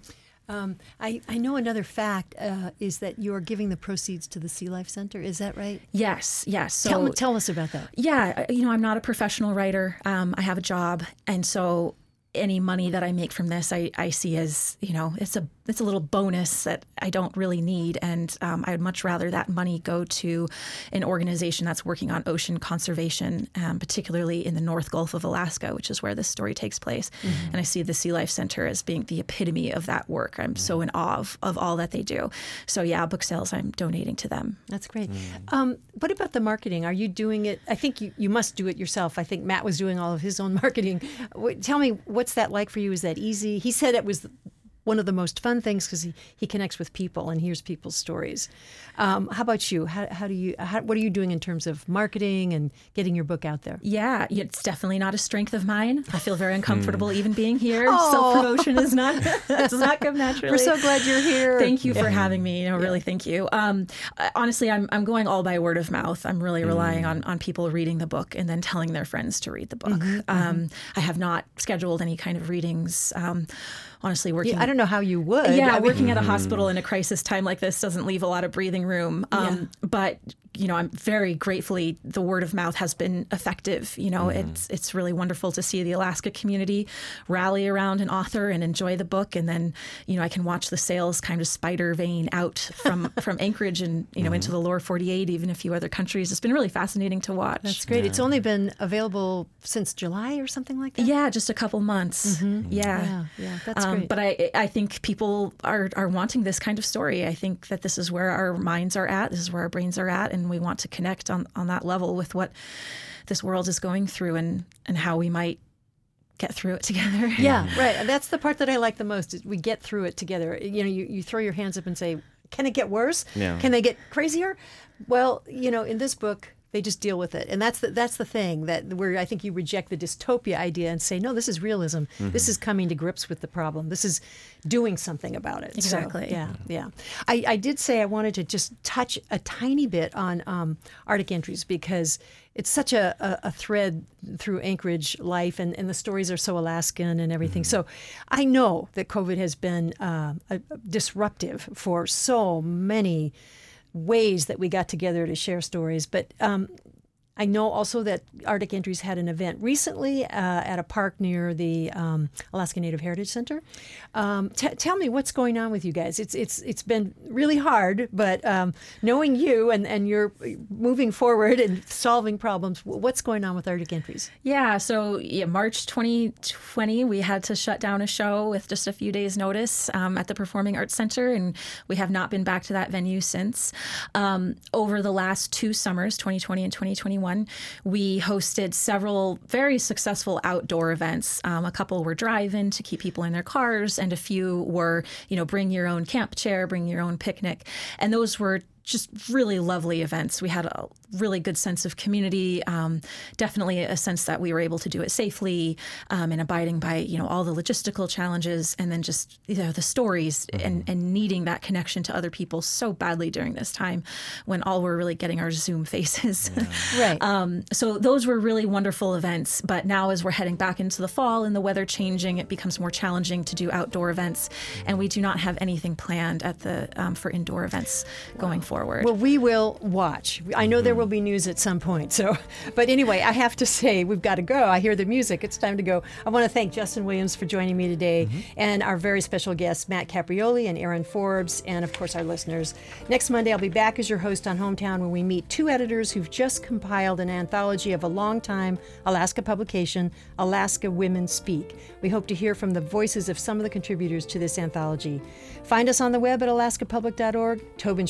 um, I, I know another fact uh, is that you are giving the proceeds to the Sea Life Center. Is that right? Yes, yes. So, tell, tell us about that. Yeah, you know, I'm not a professional writer. Um, I have a job, and so any money that I make from this, I, I see as, you know, it's a it's a little bonus that I don't really need. And um, I would much rather that money go to an organization that's working on ocean conservation, um, particularly in the North Gulf of Alaska, which is where this story takes place. Mm-hmm. And I see the Sea Life Center as being the epitome of that work. I'm mm-hmm. so in awe of, of all that they do. So yeah, book sales, I'm donating to them. That's great. Mm. Um, what about the marketing? Are you doing it? I think you, you must do it yourself. I think Matt was doing all of his own marketing. Tell me, what's that like for you? Is that easy? He said it was one of the most fun things because he, he connects with people and hears people's stories. Um, how about you? How, how do you? How, what are you doing in terms of marketing and getting your book out there? Yeah, it's definitely not a strength of mine. I feel very uncomfortable mm. even being here. Oh. Self-promotion is not does not come naturally. We're so glad you're here. Thank you for yeah. having me. You know, really, yeah. thank you. Um, honestly, I'm I'm going all by word of mouth. I'm really relying mm. on on people reading the book and then telling their friends to read the book. Mm-hmm, um, mm-hmm. I have not scheduled any kind of readings. Um, honestly, working. Yeah, I don't know how you would. Yeah, I mean, working at a hospital in a crisis time like this doesn't leave a lot of breathing room. Um, yeah. But you know, I'm very gratefully the word of mouth has been effective. You know, mm-hmm. it's it's really wonderful to see the Alaska community rally around an author and enjoy the book, and then you know I can watch the sales kind of spider vein out from from Anchorage and you know mm-hmm. into the lower forty-eight, even a few other countries. It's been really fascinating to watch. That's great. Yeah. It's only been available since July or something like that. Yeah, just a couple months. Mm-hmm. Yeah, yeah, yeah, that's um, great. But I I think people are are wanting this kind of story. I think that this is where our minds are at. This is where our brains are at, and we want to connect on, on that level with what this world is going through and, and how we might get through it together. Yeah, right. And that's the part that I like the most is we get through it together. You know, you, you throw your hands up and say, can it get worse? Yeah. Can they get crazier? Well, you know, in this book, they just deal with it. And that's the, that's the thing that where I think you reject the dystopia idea and say, no, this is realism. Mm-hmm. This is coming to grips with the problem. This is doing something about it. Exactly. So, yeah, yeah. I, I did say I wanted to just touch a tiny bit on um, Arctic Entries because it's such a, a, a thread through Anchorage life and, and the stories are so Alaskan and everything. Mm-hmm. So I know that COVID has been uh, a, a disruptive for so many ways that we got together to share stories. But um, I know also that Arctic Entries had an event recently uh, at a park near the um, Alaska Native Heritage Center. Um, t- tell me what's going on with you guys. It's it's it's been really hard, but um, knowing you and, and you're moving forward and solving problems, what's going on with Arctic Entries? Yeah, so yeah, March twenty twenty, we had to shut down a show with just a few days' notice um, at the Performing Arts Center, and we have not been back to that venue since. Um, over the last two summers, twenty twenty and twenty twenty-one, we hosted several very successful outdoor events. Um, a couple were drive-in to keep people in their cars, and a few were, you know, bring your own camp chair, bring your own picnic. And those were just really lovely events. We had a really good sense of community, um, definitely a sense that we were able to do it safely um, and abiding by, you know, all the logistical challenges, and then just, you know, the stories mm-hmm. and, and needing that connection to other people so badly during this time when all we're really getting are Zoom faces. Yeah. Right. um, so those were really wonderful events. But now as we're heading back into the fall and the weather changing, it becomes more challenging to do outdoor events. Mm-hmm. And we do not have anything planned at the um, for indoor events wow. going forward. Well, we will watch. I know there will be news at some point. So, but anyway, I have to say we've got to go. I hear the music. It's time to go. I want to thank Justin Williams for joining me today, mm-hmm. and our very special guests, Matt Caprioli and Aaron Forbes, and of course our listeners. Next Monday, I'll be back as your host on Hometown when we meet two editors who've just compiled an anthology of a long-time Alaska publication, Alaska Women Speak. We hope to hear from the voices of some of the contributors to this anthology. Find us on the web at alaska public dot org. Tobin Shelby was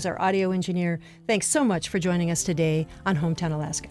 is our audio engineer. Thanks so much for joining us today on Hometown Alaska.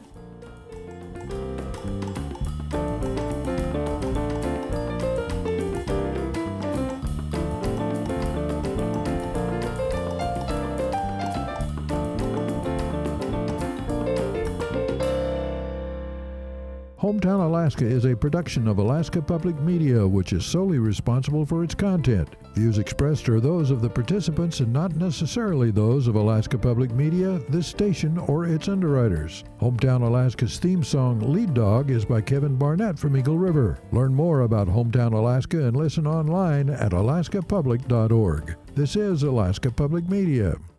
Hometown Alaska is a production of Alaska Public Media, which is solely responsible for its content. Views expressed are those of the participants and not necessarily those of Alaska Public Media, this station, or its underwriters. Hometown Alaska's theme song, Lead Dog, is by Kevin Barnett from Eagle River. Learn more about Hometown Alaska and listen online at alaska public dot org. This is Alaska Public Media.